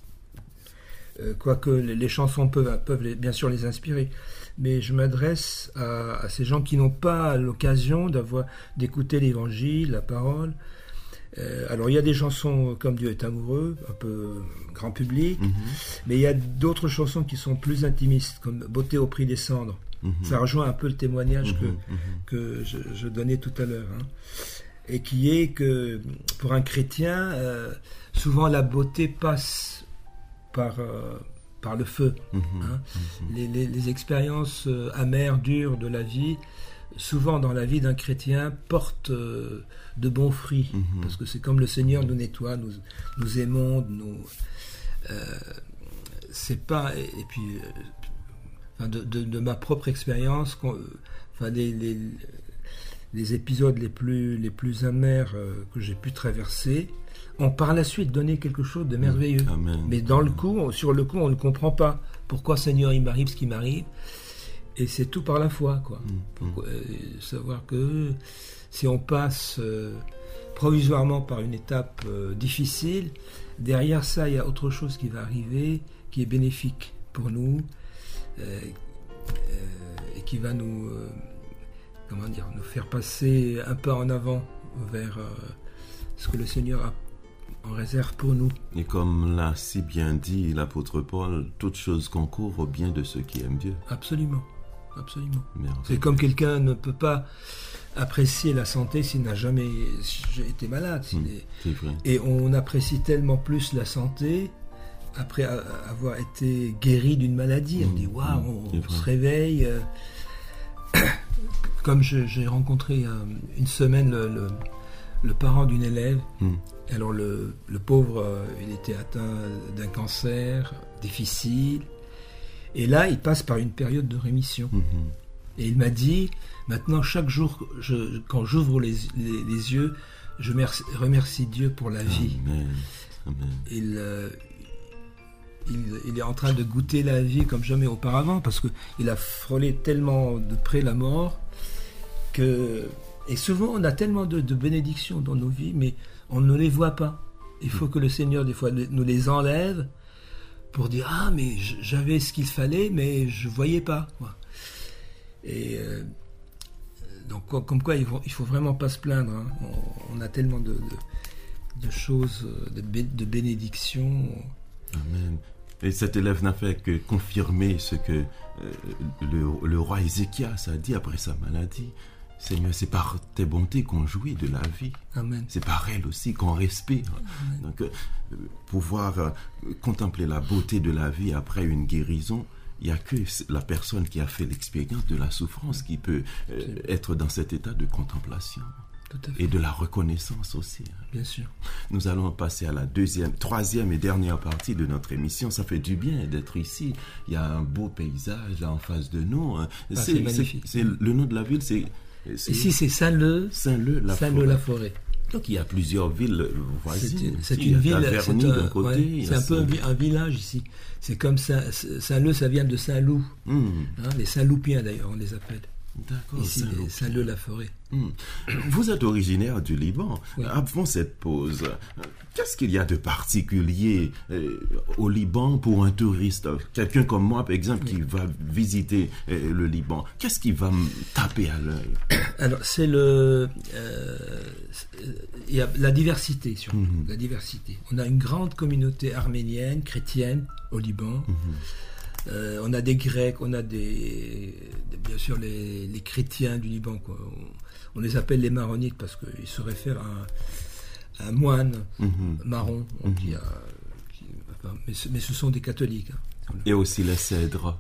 euh, quoique les chansons peuvent, peuvent les, bien sûr les inspirer, mais je m'adresse à, à ces gens qui n'ont pas l'occasion d'avoir, d'écouter l'évangile, la parole. Euh, alors, il y a des chansons comme Dieu est amoureux, un peu grand public, mmh. mais il y a d'autres chansons qui sont plus intimistes, comme Beauté au prix des cendres. Mmh. Ça rejoint un peu le témoignage mmh. que, mmh. que je, je donnais tout à l'heure, hein. Et qui est que pour un chrétien, euh, souvent la beauté passe par, euh, par le feu. Mmh, hein. mmh. Les, les, les expériences euh, amères, dures de la vie, souvent dans la vie d'un chrétien, portent euh, de bons fruits. Mmh. Parce que c'est comme le Seigneur nous nettoie, nous, nous aimons, nous... Euh, c'est pas... Et, et puis, euh, enfin de, de, de ma propre expérience, enfin les... les les épisodes les plus, les plus amers euh, que j'ai pu traverser ont par la suite donné quelque chose de merveilleux. Amen. Mais dans le coup, on, sur le coup, on ne comprend pas pourquoi Seigneur il m'arrive ce qui m'arrive. Et c'est tout par la foi, quoi. Mm. Pourquoi, euh, savoir que si on passe euh, provisoirement par une étape euh, difficile, derrière ça, il y a autre chose qui va arriver, qui est bénéfique pour nous, euh, euh, et qui va nous... Euh, comment dire, nous faire passer un pas en avant vers euh, ce que le Seigneur a en réserve pour nous. Et comme l'a si bien dit l'apôtre Paul, toute chose concourt au bien de ceux qui aiment Dieu. Absolument, absolument. Merveille. C'est comme quelqu'un ne peut pas apprécier la santé s'il n'a jamais été malade. Mmh, est... C'est vrai. Et on apprécie tellement plus la santé après avoir été guéri d'une maladie. Mmh, on dit, waouh, wow, on, on se réveille... Euh, Comme je, j'ai rencontré euh, une semaine le, le, le parent d'une élève, mm. alors le, le pauvre, euh, il était atteint d'un cancer difficile, et là il passe par une période de rémission. Mm-hmm. Et il m'a dit, maintenant chaque jour, je, quand j'ouvre les, les, les yeux, je merci, remercie Dieu pour la vie. Amen. Amen. Il, euh, il, il est en train de goûter la vie comme jamais auparavant, parce qu'il a frôlé tellement de près la mort. Que, et souvent on a tellement de, de bénédictions dans nos vies, mais on ne les voit pas. Il faut que le Seigneur des fois nous les enlève pour dire ah mais j'avais ce qu'il fallait mais je voyais pas, quoi. Et euh, donc comme quoi il faut, il faut vraiment pas se plaindre, hein. on, on a tellement de, de, de choses, de, de bénédictions. Amen. Et cet élève n'a fait que confirmer ce que euh, le, le roi Ézéchias a dit après sa maladie. Seigneur, c'est par tes bontés qu'on jouit de la vie. Amen. C'est par elle aussi qu'on respire. Amen. Donc, euh, pouvoir euh, contempler la beauté de la vie après une guérison, il n'y a que la personne qui a fait l'expérience de la souffrance qui peut euh, être dans cet état de contemplation. Tout à fait. Et de la reconnaissance aussi. Bien sûr. Nous allons passer à la deuxième, troisième et dernière partie de notre émission. Ça fait du bien d'être ici. Il y a un beau paysage là en face de nous. Ah, c'est, c'est magnifique. C'est, c'est, le nom de la ville, c'est... c'est Ici, c'est Saint-Leu. Saint-Leu-la-Forêt. la forêt. Donc il y a plusieurs villes voisines. C'est, c'est une ville. C'est, un, d'un côté, ouais, c'est un peu un, un village ici. C'est comme Saint, Saint-Leu, ça vient de Saint-Loup. Mmh. Hein, les Saint-Loupiens d'ailleurs, on les appelle. D'accord. Ici, Saint-Leu-la-Forêt. Mmh. Vous êtes originaire du Liban. Oui. Avant cette pause, qu'est-ce qu'il y a de particulier euh, au Liban pour un touriste, quelqu'un comme moi, par exemple, oui. qui va visiter euh, le Liban? Qu'est-ce qui va me taper à l'œil? Alors, c'est le, euh, il y a la diversité surtout. Mmh. La diversité. On a une grande communauté arménienne, chrétienne au Liban. Mmh. Euh, on a des Grecs, on a des, des bien sûr les, les chrétiens du Liban, quoi. On, on les appelle les maronites parce qu'ils se réfèrent à, à un moine mm-hmm. marron mm-hmm. qui a, qui, enfin, mais, ce, mais ce sont des catholiques. Hein. Et aussi les cèdres.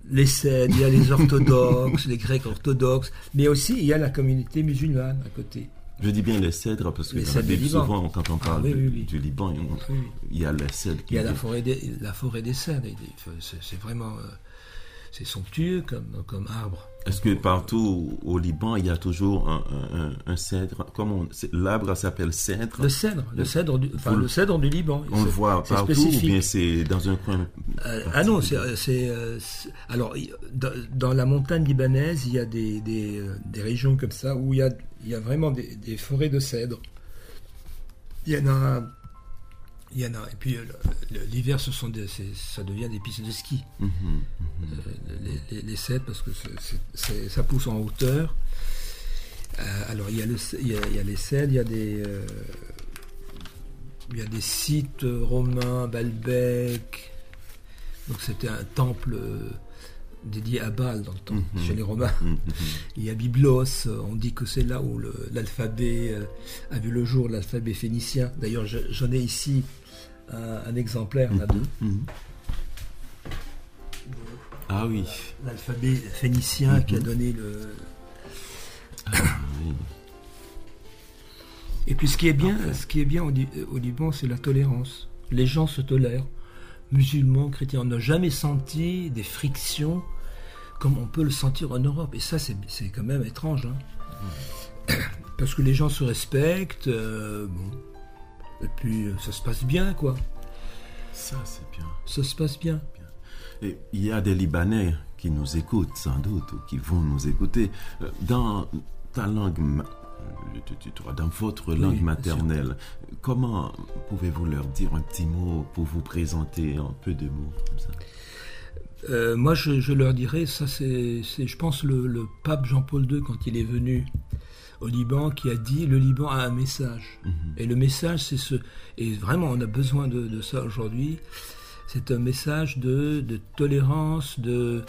les Cèdres, il y a les orthodoxes, les Grecs orthodoxes, mais aussi il y a la communauté musulmane à côté. Je dis bien les cèdres parce que Les dans la cèdres du Bible, Liban. souvent, quand on parle Ah, oui, du, oui, oui. du Liban, il y a- Oui, oui. il y a les cèdres qui Il y a la forêt des, la forêt des Cèdres, et des- c'est, c'est vraiment euh, c'est somptueux comme, comme arbre. Est-ce que partout au Liban, il y a toujours un, un, un- un cèdre? Comment on- c'est- l'arbre s'appelle cèdre? Le cèdre, le cèdre du, enfin, Vous- le cèdre du Liban. On le C'est- voit c'est partout ou spécifique. bien c'est dans un coin? Euh, ah non, c'est, c'est, euh, c'est- alors il- dans, dans la montagne libanaise, il y a des, des, euh, des régions comme ça où il y a, il y a vraiment des, des forêts de cèdres. Il y en a, il y en a. Et puis euh, le- le- l'hiver, ce sont des, c'est- ça devient des pistes de ski. Mhm, mhm. Euh, les, les, les cèdres parce que c'est, c'est- c'est- ça pousse en hauteur. Euh, alors il y a le, il y a, il y a les cèdres, il y a des, euh, il y a des sites romains, Baalbek. Donc c'était un temple euh, dédié à Baal dans le temps, Mhm. chez les Romains. Mhm, mhm. Il y a Byblos, euh, on dit que c'est là où le- l'alphabet euh, a vu le jour, l'alphabet phénicien. D'ailleurs, je- j'en ai ici un, un exemplaire là, de Mhm. Ah oui. l'alphabet phénicien Mhm. qui a donné le. Ah, oui. Et puis ce qui est bien, ce qui est bien au, Li- au Liban, c'est la tolérance. Les gens se tolèrent, musulmans, chrétiens. On n'a jamais senti des frictions comme on peut le sentir en Europe. Et ça, c'est, c'est quand même étrange. Hein. Parce que les gens se respectent, euh, bon. Et puis ça se passe bien, quoi. Ça, c'est bien. Ça se passe bien. Et il y a des Libanais qui nous écoutent sans doute ou qui vont nous écouter. Euh, Dans ta langue, ma- je te tutoie, dans votre Oui, langue bien maternelle, comment pouvez-vous leur dire un petit mot pour vous présenter en peu de mots comme ça? Euh, moi, je, je leur dirais, ça c'est, c'est je pense, le, le pape Jean-Paul deux, quand il est venu au Liban, qui a dit, le Liban a un message. Mhm. Et le message, c'est ce... Et vraiment, on a besoin de, de ça aujourd'hui. C'est un message de, de tolérance, de,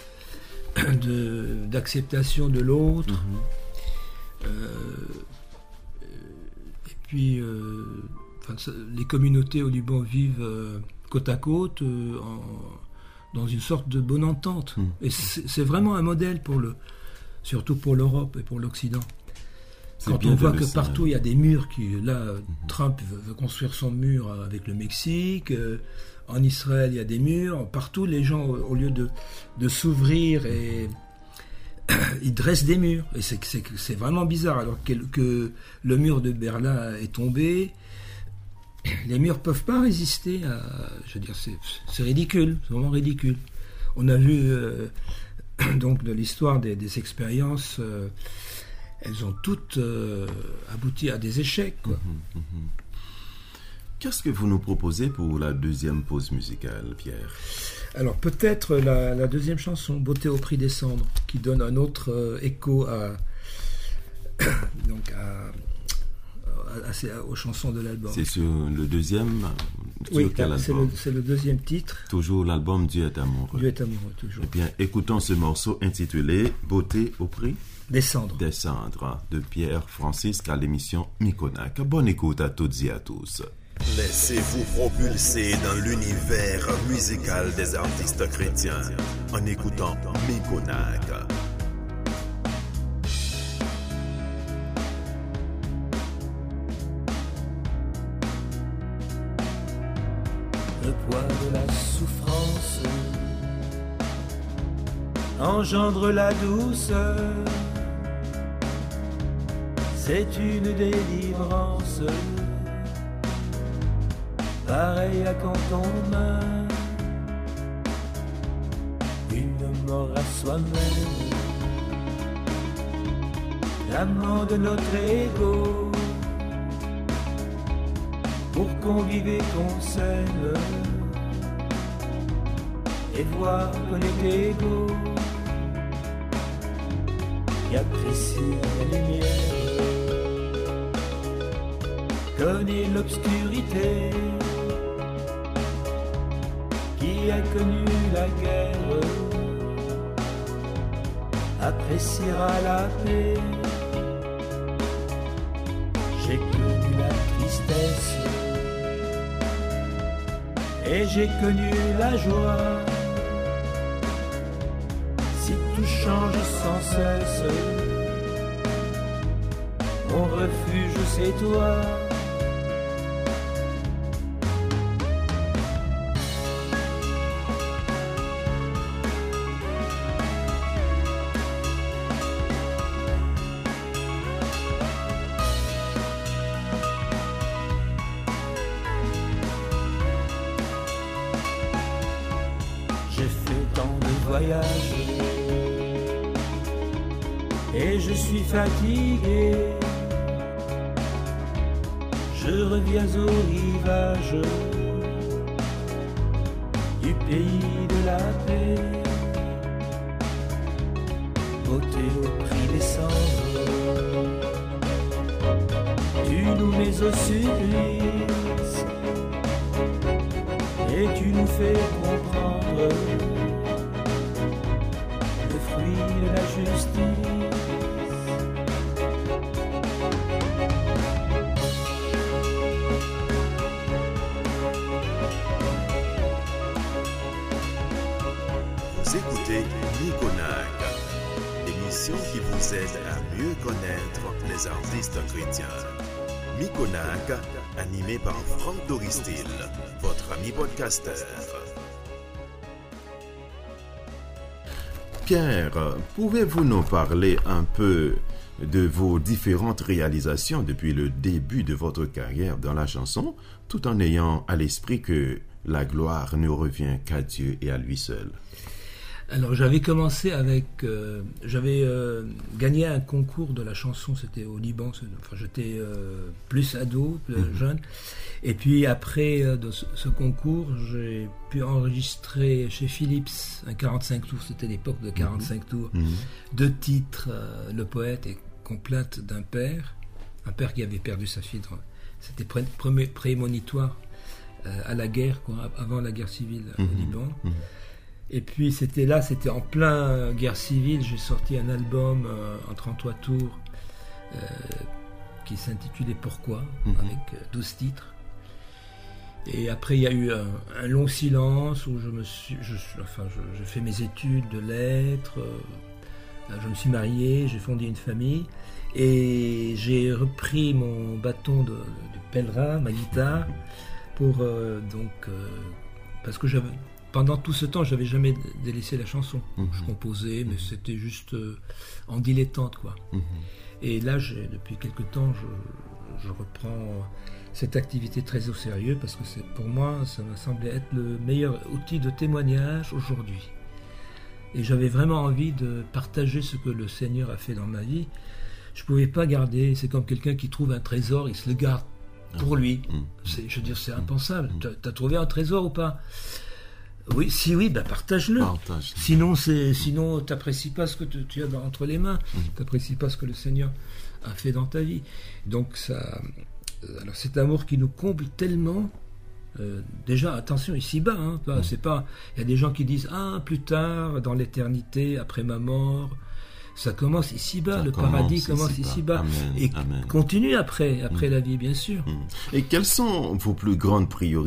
de, d'acceptation de l'autre. Mhm. Euh, et puis, euh, enfin, ça- les communautés au Liban vivent euh, côte à côte, euh, en- dans une sorte de bonne entente. Mm. Et c'est, c'est vraiment un modèle pour le, surtout pour l'Europe et pour l'Occident. C'est Quand bien on de voit le que savoir. partout il y a des murs qui, là, Trump veut, veut construire son mur avec le Mexique. euh, en Israël, il y a des murs. Partout, les gens, au au lieu de, de s'ouvrir et ils dressent des murs. Et c'est, c'est, c'est vraiment bizarre. Alors que, que le mur de Berlin est tombé, les murs peuvent pas résister à. Je veux dire, c'est, c'est ridicule. C'est vraiment ridicule. On a vu euh, donc de l'histoire des, des expériences. euh, elles ont toutes euh, abouti à des échecs, quoi. Mhm, mhm. Qu'est-ce que vous nous proposez pour la deuxième pause musicale, Pierre? Alors peut-être la, la deuxième chanson, Beauté au prix des cendres, qui donne un autre euh, écho à, donc à, à- à ces- aux chansons de l'album. C'est sur le deuxième, sur Oui, quel c'est album? le, c'est le deuxième titre. Toujours l'album Dieu est amoureux. Dieu est amoureux, toujours. Eh bien, écoutons ce morceau intitulé Beauté au prix Des cendres. des cendres de Pierre Francisque à l'émission Mikonak. Bonne écoute à toutes et à tous. Laissez-vous propulser dans l'univers musical des artistes chrétiens en écoutant Mikonak. Le poids de la souffrance engendre la douceur. C'est une délivrance, pareil à quand on meurt, une mort à soi-même, l'amant de notre ego, pour qu'on vive et qu'on s'aime, et voir qu'on est égaux, qui apprécie la lumière, connaît l'obscurité, qui a connu la guerre, appréciera la paix. J'ai connu la tristesse et j'ai connu la joie, tout change sans cesse. Mon refuge, c'est toi. Et je suis fatigué, je reviens au rivage du pays de la paix, ôté au prix des cendres. Tu nous mets au supplice et tu nous fais comprendre le fruit de la justice. Vous écoutez Mikonak, l'émission qui vous aide à mieux connaître les artistes chrétiens. Mikonak, animé par Franck Doristil, votre ami podcasteur. Pierre, pouvez-vous nous parler un peu de vos différentes réalisations depuis le début de votre carrière dans la chanson, tout en ayant à l'esprit que la gloire ne revient qu'à Dieu et à lui seul? Alors j'avais commencé avec, euh, j'avais euh, gagné un concours de la chanson, c'était au Liban, enfin j'étais euh, plus ado, plus mmh. jeune, et puis après euh, de ce, ce concours, j'ai pu enregistrer chez Philips un quarante-cinq tours, c'était l'époque de quarante-cinq mmh. tours, mmh. deux titres, euh, Le poète et Complainte d'un père, un père qui avait perdu sa fille, c'était pré- pré- prémonitoire euh, à la guerre, quoi, avant la guerre civile mmh. au Liban. Mmh. Et puis c'était là, c'était en plein guerre civile, j'ai sorti un album euh, en trente-trois tours euh, qui s'intitulait Pourquoi, mmh. avec euh, douze titres. Et après il y a eu un, un long silence où je me suis, je, enfin je, je fais mes études de lettres, euh, je me suis marié, j'ai fondé une famille et j'ai repris mon bâton de, de pèlerin, ma guitare, pour euh, donc euh, parce que j'avais pendant tout ce temps, je n'avais jamais délaissé la chanson. Mmh. Je composais, mais mmh. c'était juste euh, en dilettante, quoi. Mmh. Et là, j'ai, depuis quelque temps, je, je reprends cette activité très au sérieux parce que c'est, pour moi, ça m'a semblé être le meilleur outil de témoignage aujourd'hui. Et j'avais vraiment envie de partager ce que le Seigneur a fait dans ma vie. Je ne pouvais pas garder, c'est comme quelqu'un qui trouve un trésor, il se le garde pour lui. Mmh. C'est, je veux dire, c'est impensable. Mmh. Tu as trouvé un trésor ou pas ? Oui, si oui, ben partage-le. Partage. Sinon, c'est, sinon, t'apprécies pas ce que tu, tu as dans, entre les mains. Mmh. T'apprécies pas ce que le Seigneur a fait dans ta vie. Donc ça, alors cet amour qui nous comble tellement. Euh, déjà, attention, ici-bas, hein, pas, mmh. c'est pas. Il y a des gens qui disent ah plus tard, dans l'éternité, après ma mort. Ça commence ici-bas, ça le commence paradis commence ici-bas, ici-bas. Et Amen. Continue après, après mmh. la vie, bien sûr. Mmh. Et quelles sont vos plus grandes priorités ?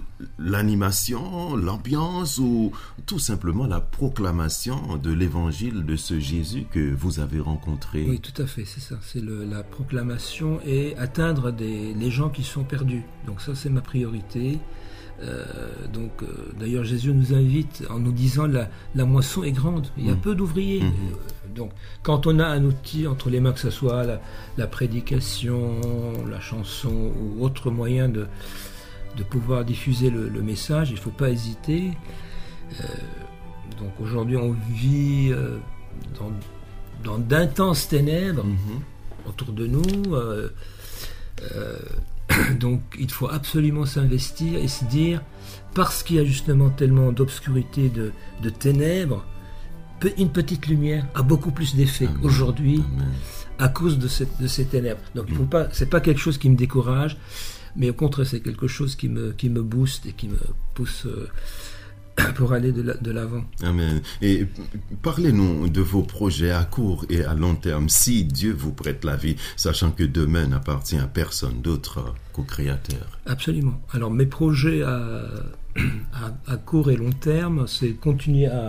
L'animation, l'ambiance ou tout simplement la proclamation de l'évangile de ce Jésus que vous avez rencontré ? Oui, tout à fait, c'est ça. C'est le, la proclamation et atteindre des, les gens qui sont perdus. Donc ça, c'est ma priorité. Euh, donc, euh, d'ailleurs, Jésus nous invite en nous disant la, la moisson est grande, il y a mmh. peu d'ouvriers. Mmh. Euh, donc, quand on a un outil entre les mains, que ce soit la, la prédication, la chanson ou autre moyen de, de pouvoir diffuser le, le message, il ne faut pas hésiter. Euh, donc, aujourd'hui, on vit euh, dans, dans d'intenses ténèbres mmh. autour de nous. Euh, euh, Donc il faut absolument s'investir et se dire, parce qu'il y a justement tellement d'obscurité, de, de ténèbres, une petite lumière a beaucoup plus d'effet Amen. Aujourd'hui Amen. À cause de, cette, de ces ténèbres. Donc il faut pas, c'est pas quelque chose qui me décourage, mais au contraire c'est quelque chose qui me, qui me booste et qui me pousse euh, pour aller de, la, de l'avant. Amen. Et parlez-nous de vos projets à court et à long terme, si Dieu vous prête la vie, sachant que demain n'appartient à personne d'autre qu'au Créateur. Absolument. Alors mes projets à, à, à court et long terme, c'est continuer à,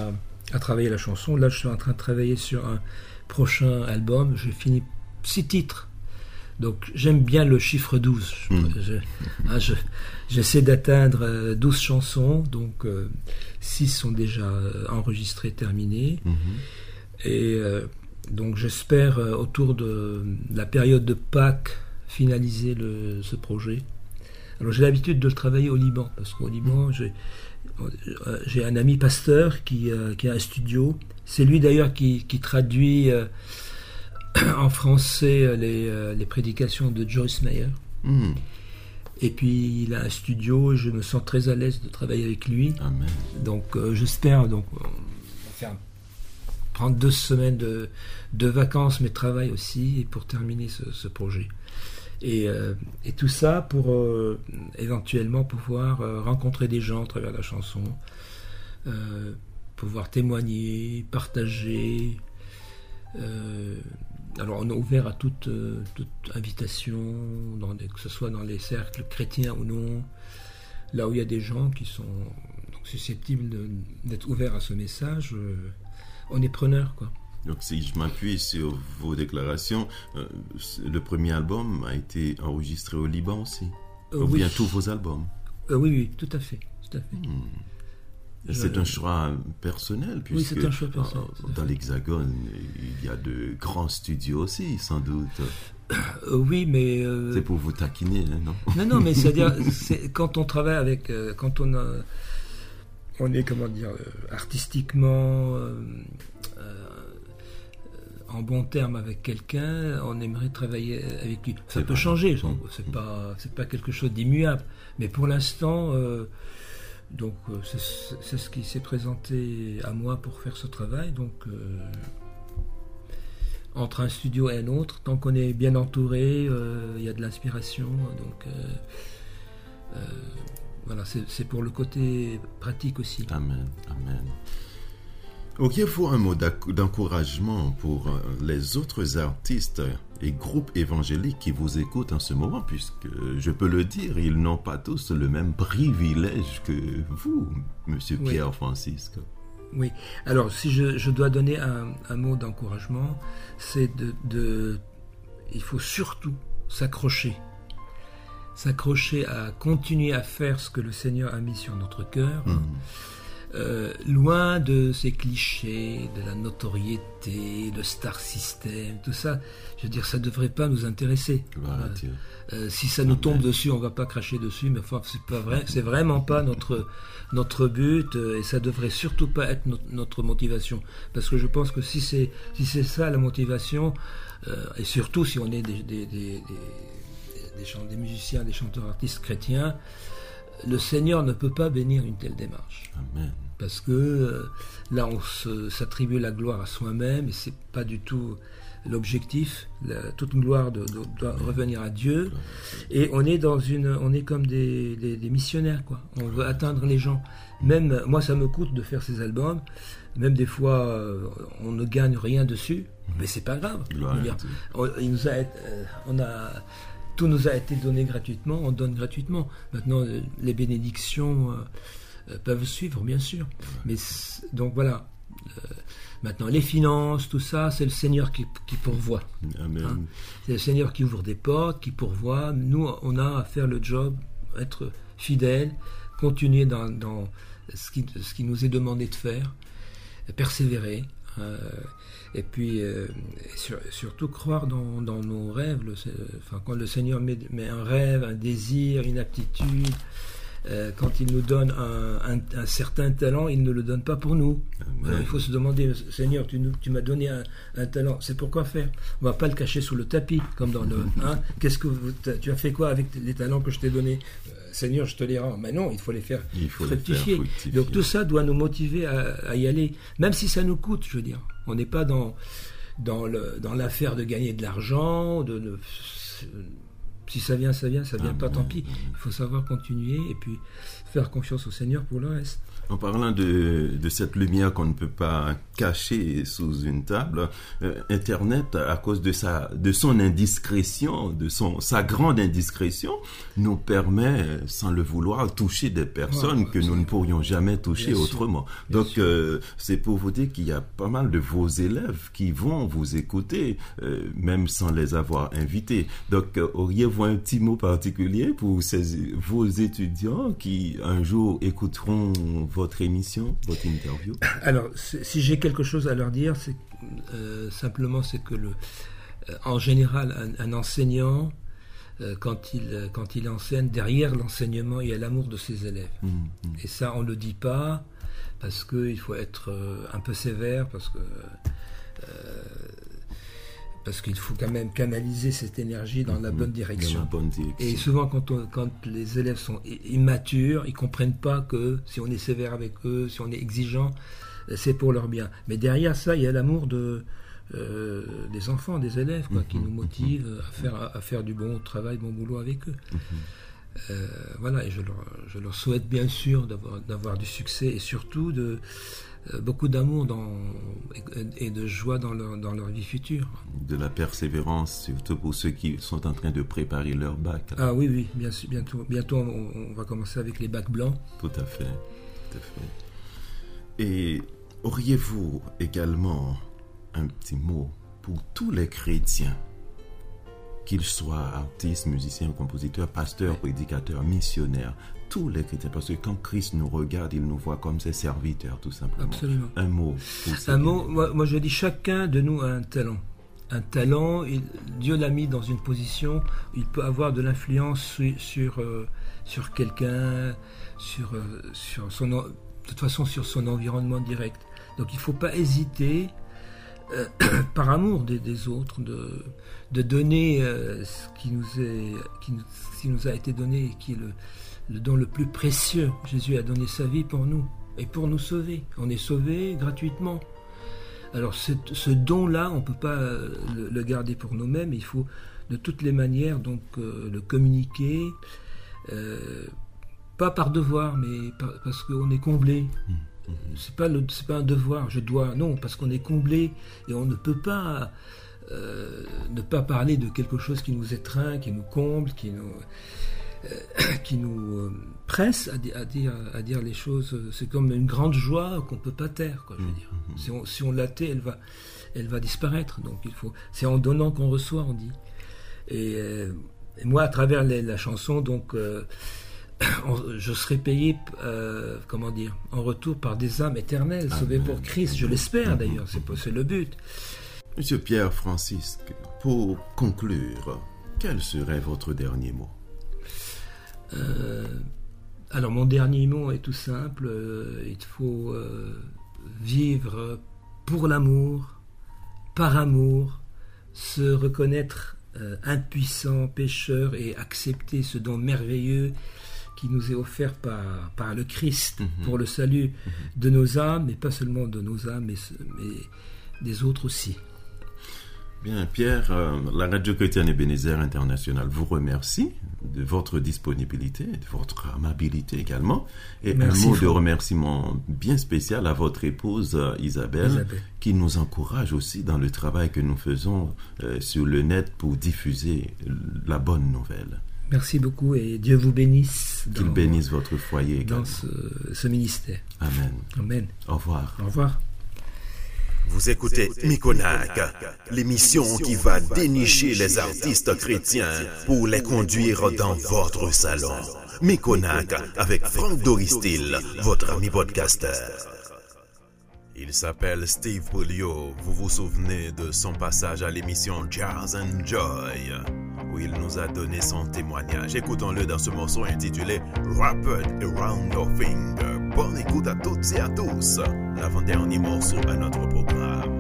à travailler la chanson. Là, je suis en train de travailler sur un prochain album. J'ai fini six titres. Donc, j'aime bien le chiffre douze. Mmh. Je, hein, je, j'essaie d'atteindre douze chansons. Donc, euh, six sont déjà enregistrées, terminées. Mmh. Et euh, donc, j'espère, euh, autour de la période de Pâques, finaliser le, ce projet. Alors, j'ai l'habitude de le travailler au Liban. Parce qu'au Liban, mmh. j'ai, euh, j'ai un ami pasteur qui, euh, qui a un studio. C'est lui, d'ailleurs, qui, qui traduit... Euh, en français les, euh, les prédications de Joyce Meyer. Mmh. Et puis il a un studio et je me sens très à l'aise de travailler avec lui. Amen. Donc euh, j'espère donc on va faire prendre deux semaines de, de vacances mais de travail aussi et pour terminer ce, ce projet. Et, euh, et tout ça pour euh, éventuellement pouvoir euh, rencontrer des gens à travers la chanson, euh, pouvoir témoigner, partager. Euh, alors on est ouvert à toute, euh, toute invitation, dans des, que ce soit dans les cercles chrétiens ou non, là où il y a des gens qui sont donc, susceptibles de, d'être ouverts à ce message, euh, on est preneurs, quoi. Donc si je m'appuie sur vos déclarations, euh, le premier album a été enregistré au Liban aussi, euh, ou oui. bien tous vos albums? euh, Oui, oui, tout à fait, tout à fait. Hmm. C'est Je... un choix personnel, puisque oui, c'est un choix personnel, dans l'Hexagone, il y a de grands studios aussi, sans doute. Euh, oui, mais... Euh... C'est pour vous taquiner, non? Non, non, mais c'est-à-dire, c'est, quand on travaille avec... Euh, quand on, a, on est, comment dire, euh, artistiquement euh, euh, en bon terme avec quelqu'un, on aimerait travailler avec lui. Ça c'est peut changer, mmh. c'est pas, c'est pas quelque chose d'immuable. Mais pour l'instant... Euh, Donc euh, c'est, c'est ce qui s'est présenté à moi pour faire ce travail. Donc euh, entre un studio et un autre, tant qu'on est bien entouré, il euh, y a de l'inspiration. Donc euh, euh, voilà, c'est, c'est pour le côté pratique aussi. Amen, amen. Ok, il faut un mot d'encouragement pour les autres artistes et groupes évangéliques qui vous écoutent en ce moment, puisque je peux le dire, ils n'ont pas tous le même privilège que vous, Monsieur oui. Pierre Francisque. Oui, alors si je, je dois donner un, un mot d'encouragement, c'est de, de... Il faut surtout s'accrocher. S'accrocher à continuer à faire ce que le Seigneur a mis sur notre cœur. Mmh. Euh, loin de ces clichés, de la notoriété, le star system, tout ça, je veux dire, ça ne devrait pas nous intéresser. Voilà, euh, euh, si ça nous Amen. Tombe dessus, on ne va pas cracher dessus, mais enfin, c'est pas vrai, c'est vraiment pas notre, notre but, euh, et ça ne devrait surtout pas être no- notre motivation. Parce que je pense que si c'est, si c'est ça la motivation, euh, et surtout si on est des, des, des, des, des, chant- des musiciens, des chanteurs artistes chrétiens, le Seigneur ne peut pas bénir une telle démarche. Amen. Parce que euh, là, on se, s'attribue la gloire à soi-même et c'est pas du tout l'objectif. La, toute gloire de, de, doit Amen. Revenir à Dieu. Et on est dans une, on est comme des, des, des missionnaires, quoi. On veut atteindre les gens. Même moi, ça me coûte de faire ces albums. Même des fois, euh, on ne gagne rien dessus, mais c'est pas grave. Dire, on, il nous a, euh, on a Tout nous a été donné gratuitement, on donne gratuitement. Maintenant, les bénédictions euh, peuvent suivre, bien sûr. Mais donc voilà. Euh, maintenant, les finances, tout ça, c'est le Seigneur qui, qui pourvoit. Amen. Hein, c'est le Seigneur qui ouvre des portes, qui pourvoit. Nous, on a à faire le job, être fidèles, continuer dans, dans ce, qui, ce qui nous est demandé de faire, persévérer. Euh, et puis euh, et sur, surtout croire dans, dans nos rêves. Le, enfin, quand le Seigneur met, met un rêve, un désir, une aptitude, euh, quand il nous donne un, un, un certain talent, il ne le donne pas pour nous. Alors, il faut se demander, Seigneur, tu, nous, tu m'as donné un, un talent, c'est pour quoi faire? On ne va pas le cacher sous le tapis, comme dans le... Hein, qu'est-ce que vous, tu as fait quoi avec les talents que je t'ai donnés? Seigneur, je te les rends. Mais non, il faut les faire il faut fructifier. Les faire fructifier. Donc tout ça doit nous motiver à, à y aller, même si ça nous coûte, je veux dire. On n'est pas dans, dans, le, dans l'affaire de gagner de l'argent, de, de, Si ça vient, ça vient, ça vient pas, tant pis. Il faut savoir continuer et puis faire confiance au Seigneur pour le reste. En parlant de, de cette lumière qu'on ne peut pas cacher sous une table, euh, Internet, à cause de sa, de son indiscrétion, de son, sa grande indiscrétion, nous permet, sans le vouloir, toucher des personnes ouais, que nous ne pourrions jamais toucher bien autrement. Sûr, Donc, euh, c'est pour vous dire qu'il y a pas mal de vos élèves qui vont vous écouter, euh, même sans les avoir invités. Donc, euh, auriez-vous un petit mot particulier pour ces, vos étudiants qui, un jour, écouteront votre émission, votre interview? Alors, si j'ai quelque chose à leur dire, c'est euh, simplement c'est que le, euh, en général, un, un enseignant, euh, quand il quand il enseigne, derrière l'enseignement, il y a l'amour de ses élèves. Mmh, mmh. Et ça, on le dit pas parce que il faut être euh, un peu sévère, parce que euh, parce qu'il faut quand même canaliser cette énergie dans, mmh, la, bonne direction. dans la bonne direction. Et souvent, quand, on, quand les élèves sont immatures, ils ne comprennent pas que si on est sévère avec eux, si on est exigeant, c'est pour leur bien. Mais derrière ça, il y a l'amour de, euh, des enfants, des élèves, quoi, mmh, qui nous motivent mmh. à, faire, à, à faire du bon travail, bon boulot avec eux. Mmh. Euh, voilà, et je leur, je leur souhaite bien sûr d'avoir, d'avoir du succès et surtout de... beaucoup d'amour dans, et de joie dans leur, dans leur vie future. De la persévérance, surtout pour ceux qui sont en train de préparer leur bac. Ah oui, oui, bien sûr, bientôt, bientôt on, on va commencer avec les bacs blancs. Tout à fait, tout à fait. Et auriez-vous également un petit mot pour tous les chrétiens, qu'ils soient artistes, musiciens, compositeurs, pasteurs, oui. prédicateurs, missionnaires, tous les chrétiens, parce que quand Christ nous regarde, il nous voit comme ses serviteurs, tout simplement. Absolument. Un mot. Un mot, moi, moi je dis, chacun de nous a un talent. Un talent, il, Dieu l'a mis dans une position où il peut avoir de l'influence sur, sur, euh, sur quelqu'un, sur, euh, sur son, de toute façon sur son environnement direct. Donc il ne faut pas hésiter, euh, par amour des, des autres, de, de donner euh, ce qui nous, est, qui, nous, qui nous a été donné et qui est le le don le plus précieux. Jésus a donné sa vie pour nous et pour nous sauver. On est sauvés gratuitement. Alors ce, ce don-là, on ne peut pas le, le garder pour nous-mêmes. Il faut de toutes les manières donc euh, le communiquer, euh, pas par devoir, mais par, parce qu'on est comblé. Mmh, mmh. C'est pas le, c'est pas un devoir. Je dois, non, parce qu'on est comblé et on ne peut pas euh, ne pas parler de quelque chose qui nous étreint, qui nous comble, qui nous qui nous euh, presse à, di- à, dire, à dire les choses. C'est comme une grande joie qu'on ne peut pas taire, quoi, je veux dire. Mmh. Si on, si on la tait, elle va, elle va disparaître. Donc il faut, c'est en donnant qu'on reçoit, on dit. Et, euh, et moi, à travers les, la chanson, donc, euh, je serai payé, euh, comment dire, en retour par des âmes éternelles, sauvées pour Christ. Je l'espère d'ailleurs, c'est, c'est le but. Monsieur Pierre Francis, pour conclure, quel serait votre dernier mot? Euh, alors mon dernier mot est tout simple, euh, il faut euh, vivre pour l'amour, par amour, se reconnaître euh, impuissant, pécheur et accepter ce don merveilleux qui nous est offert par, par le Christ mmh. pour le salut mmh. de nos âmes, mais pas seulement de nos âmes, mais, mais des autres aussi. Bien, Pierre, euh, la Radio Chrétienne Ebenezer International vous remercie de votre disponibilité, de votre amabilité également. Et Merci un mot fort. de remerciement bien spécial à votre épouse euh, Isabelle, Isabelle, qui nous encourage aussi dans le travail que nous faisons euh, sur le net pour diffuser la bonne nouvelle. Merci beaucoup et Dieu vous bénisse. Qu'il dans, bénisse votre foyer également. Dans ce, ce ministère. Amen. Amen. Au revoir. Au revoir. Vous écoutez Mikonak, l'émission qui va dénicher les artistes chrétiens pour les conduire dans votre salon. Mikonak avec Franck Doristil, votre ami podcaster. Il s'appelle Steve Polio. Vous vous souvenez de son passage à l'émission Jazz and Joy, où il nous a donné son témoignage. Écoutons-le dans ce morceau intitulé Wrapped Around Your Finger. Bonne écoute à toutes et à tous. L'avant-dernier morceau à notre programme.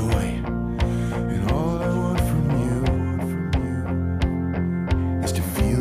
Feel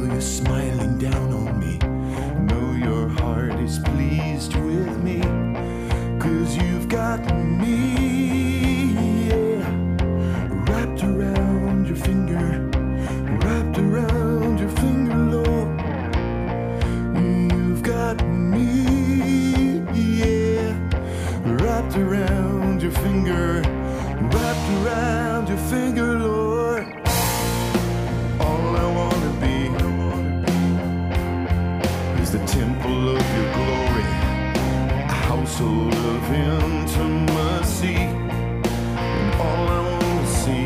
temple of your glory, a household of intimacy, and all I want to see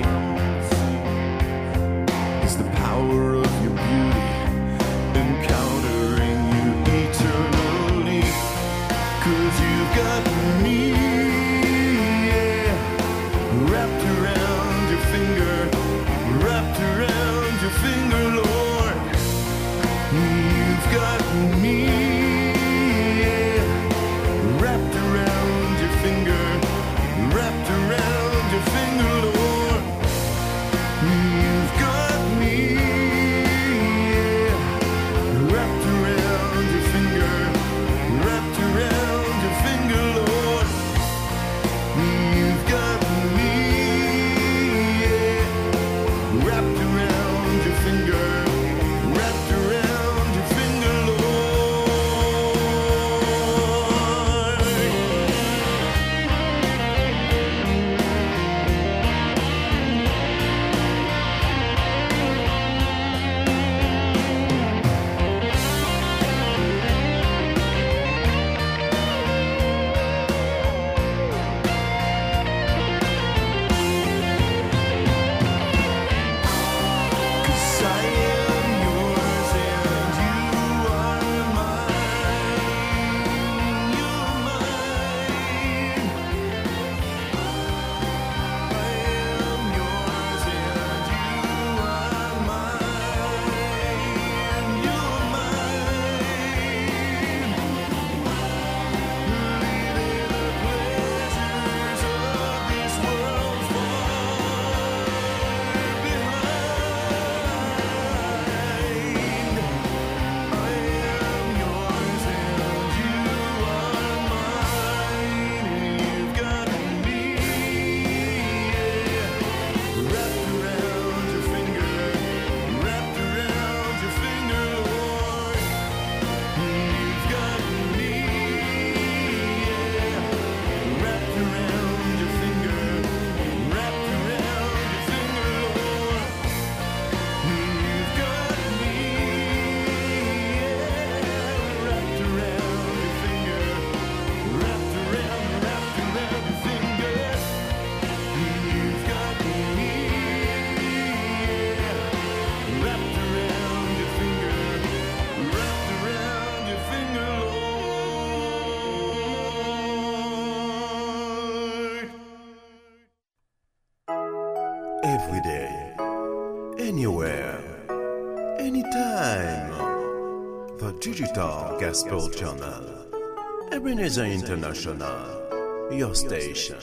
is the power of your beauty, encountering you eternally, 'cause you've got me, yeah, wrapped around your finger, wrapped around your finger, Lord. You've got me, yeah, wrapped around your finger, wrapped around your finger, Lord. You've got me, yeah, wrapped around your finger, wrapped around your finger, Lord. You've got me, yeah, wrapped around your finger, wrapped around your finger, Lord. Cause I am yours and you are mine. You're mine. I am yours and you are mine. You're mine. Leaving the pleasures of this world far behind. I am yours and you are mine. You've got me, yeah, wrapped around your finger, wrapped around your finger, Lord. You've got me, yeah, wrapped around your finger, wrapped around your finger, Lord. You've got me, yeah, wrapped around your finger, wrapped around, wrapped around your finger. You've got me, yeah, wrapped around your finger, wrapped around your finger, Lord. Every day, anywhere, anytime. The Digital Gospel Channel, Ebenezer International, your station.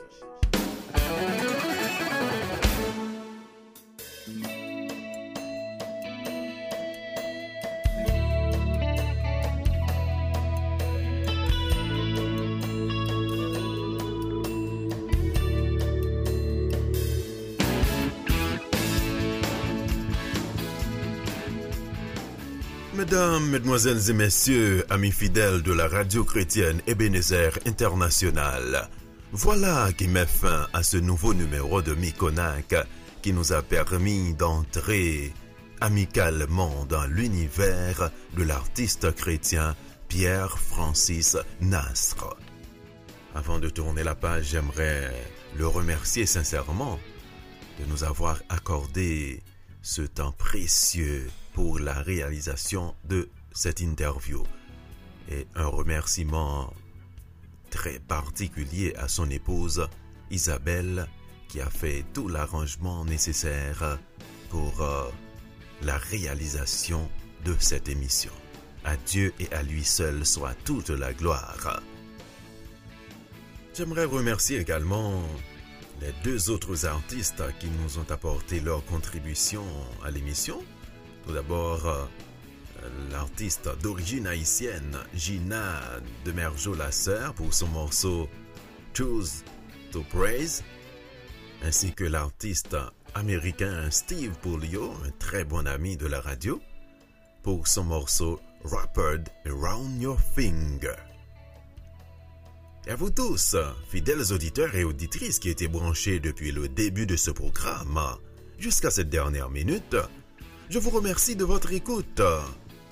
Mesdames, Mesdemoiselles et Messieurs, amis fidèles de la radio chrétienne Ebenezer International, voilà qui met fin à ce nouveau numéro de Mikonak qui nous a permis d'entrer amicalement dans l'univers de l'artiste chrétien Pierre Francis Nasr. Avant de tourner la page, j'aimerais le remercier sincèrement de nous avoir accordé ce temps précieux pour la réalisation de cette interview. Et un remerciement très particulier à son épouse Isabelle qui a fait tout l'arrangement nécessaire pour euh, la réalisation de cette émission. À Dieu et à lui seul soit toute la gloire. J'aimerais remercier également les deux autres artistes qui nous ont apporté leur contribution à l'émission. Tout d'abord, euh, l'artiste d'origine haïtienne Gina Demergeau-Lasser pour son morceau Choose to Praise, ainsi que l'artiste américain Steve Puglio, un très bon ami de la radio, pour son morceau Wrapped Around Your Finger. Et à vous tous, fidèles auditeurs et auditrices qui étaient branchés depuis le début de ce programme jusqu'à cette dernière minute, je vous remercie de votre écoute.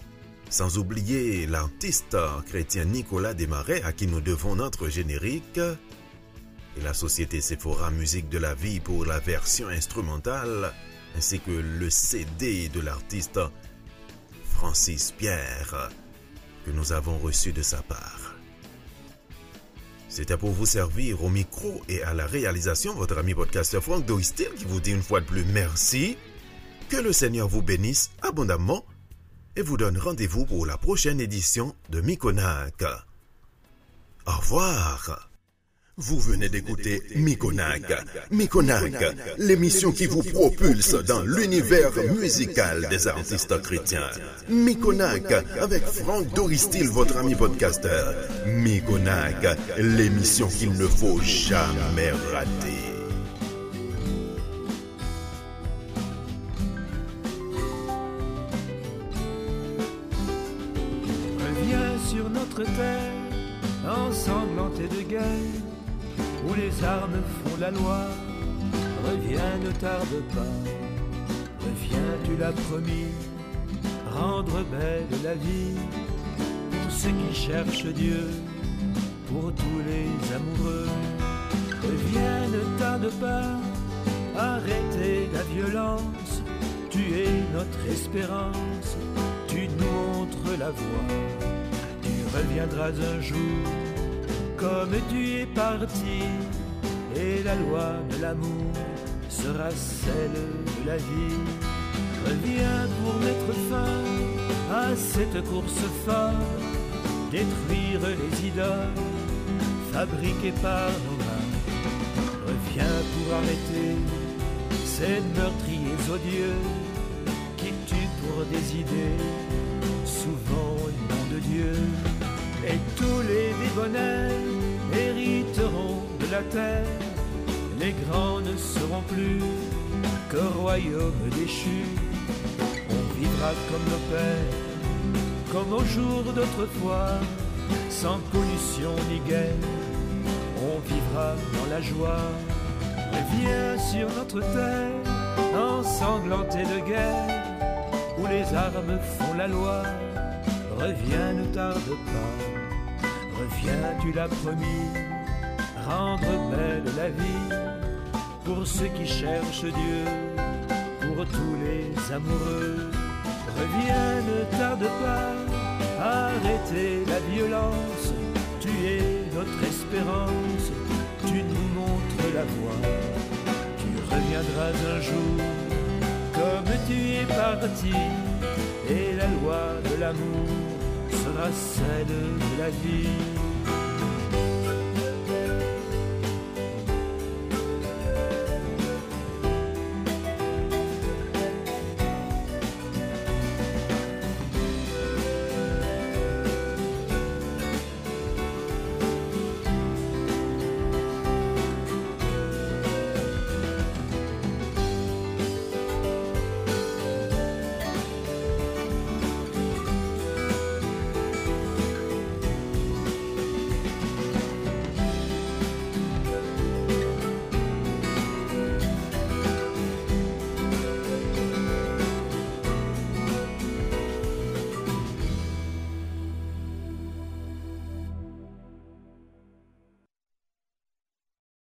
Sans oublier l'artiste chrétien Nicolas Desmarais à qui nous devons notre générique et la société Sephora Musique de la Vie pour la version instrumentale ainsi que le C D de l'artiste Francis Pierre que nous avons reçu de sa part. C'était pour vous servir au micro et à la réalisation votre ami podcasteur Franck Doistil qui vous dit une fois de plus merci, que le Seigneur vous bénisse abondamment et vous donne rendez-vous pour la prochaine édition de Mikonak. Au revoir. Vous venez d'écouter Mikonak. Mikonak, l'émission qui vous propulse dans l'univers musical des artistes chrétiens. Mikonak, avec Franck Doristil, votre ami podcasteur. Mikonak, l'émission qu'il ne faut jamais rater. Reviens sur notre terre, ensanglantée de guerre, où les armes font la loi. Reviens, ne tarde pas. Reviens, tu l'as promis. Rendre belle la vie pour ceux qui cherchent Dieu, pour tous les amoureux. Reviens, ne tarde pas. Arrêtez la violence. Tu es notre espérance. Tu nous montres la voie. Tu reviendras un jour comme tu es parti, et la loi de l'amour sera celle de la vie. Reviens pour mettre fin à cette course folle, détruire les idoles fabriquées par nos mains. Reviens pour arrêter ces meurtriers odieux qui tuent pour des idées, souvent au nom de Dieu. Et tous les débonnaires hériteront de la terre. Les grands ne seront plus qu'au royaume déchu. On vivra comme nos pères, comme au jour d'autrefois, sans pollution ni guerre. On vivra dans la joie. Reviens sur notre terre, ensanglantée de guerre, où les armes font la loi. Reviens, ne tarde pas. Reviens, tu l'as promis. Rendre belle la vie pour ceux qui cherchent Dieu, pour tous les amoureux. Reviens, ne tarde pas. Arrêtez la violence. Tu es notre espérance. Tu nous montres la voie. Tu reviendras un jour comme tu es parti, et la loi de l'amour sera celle de la vie.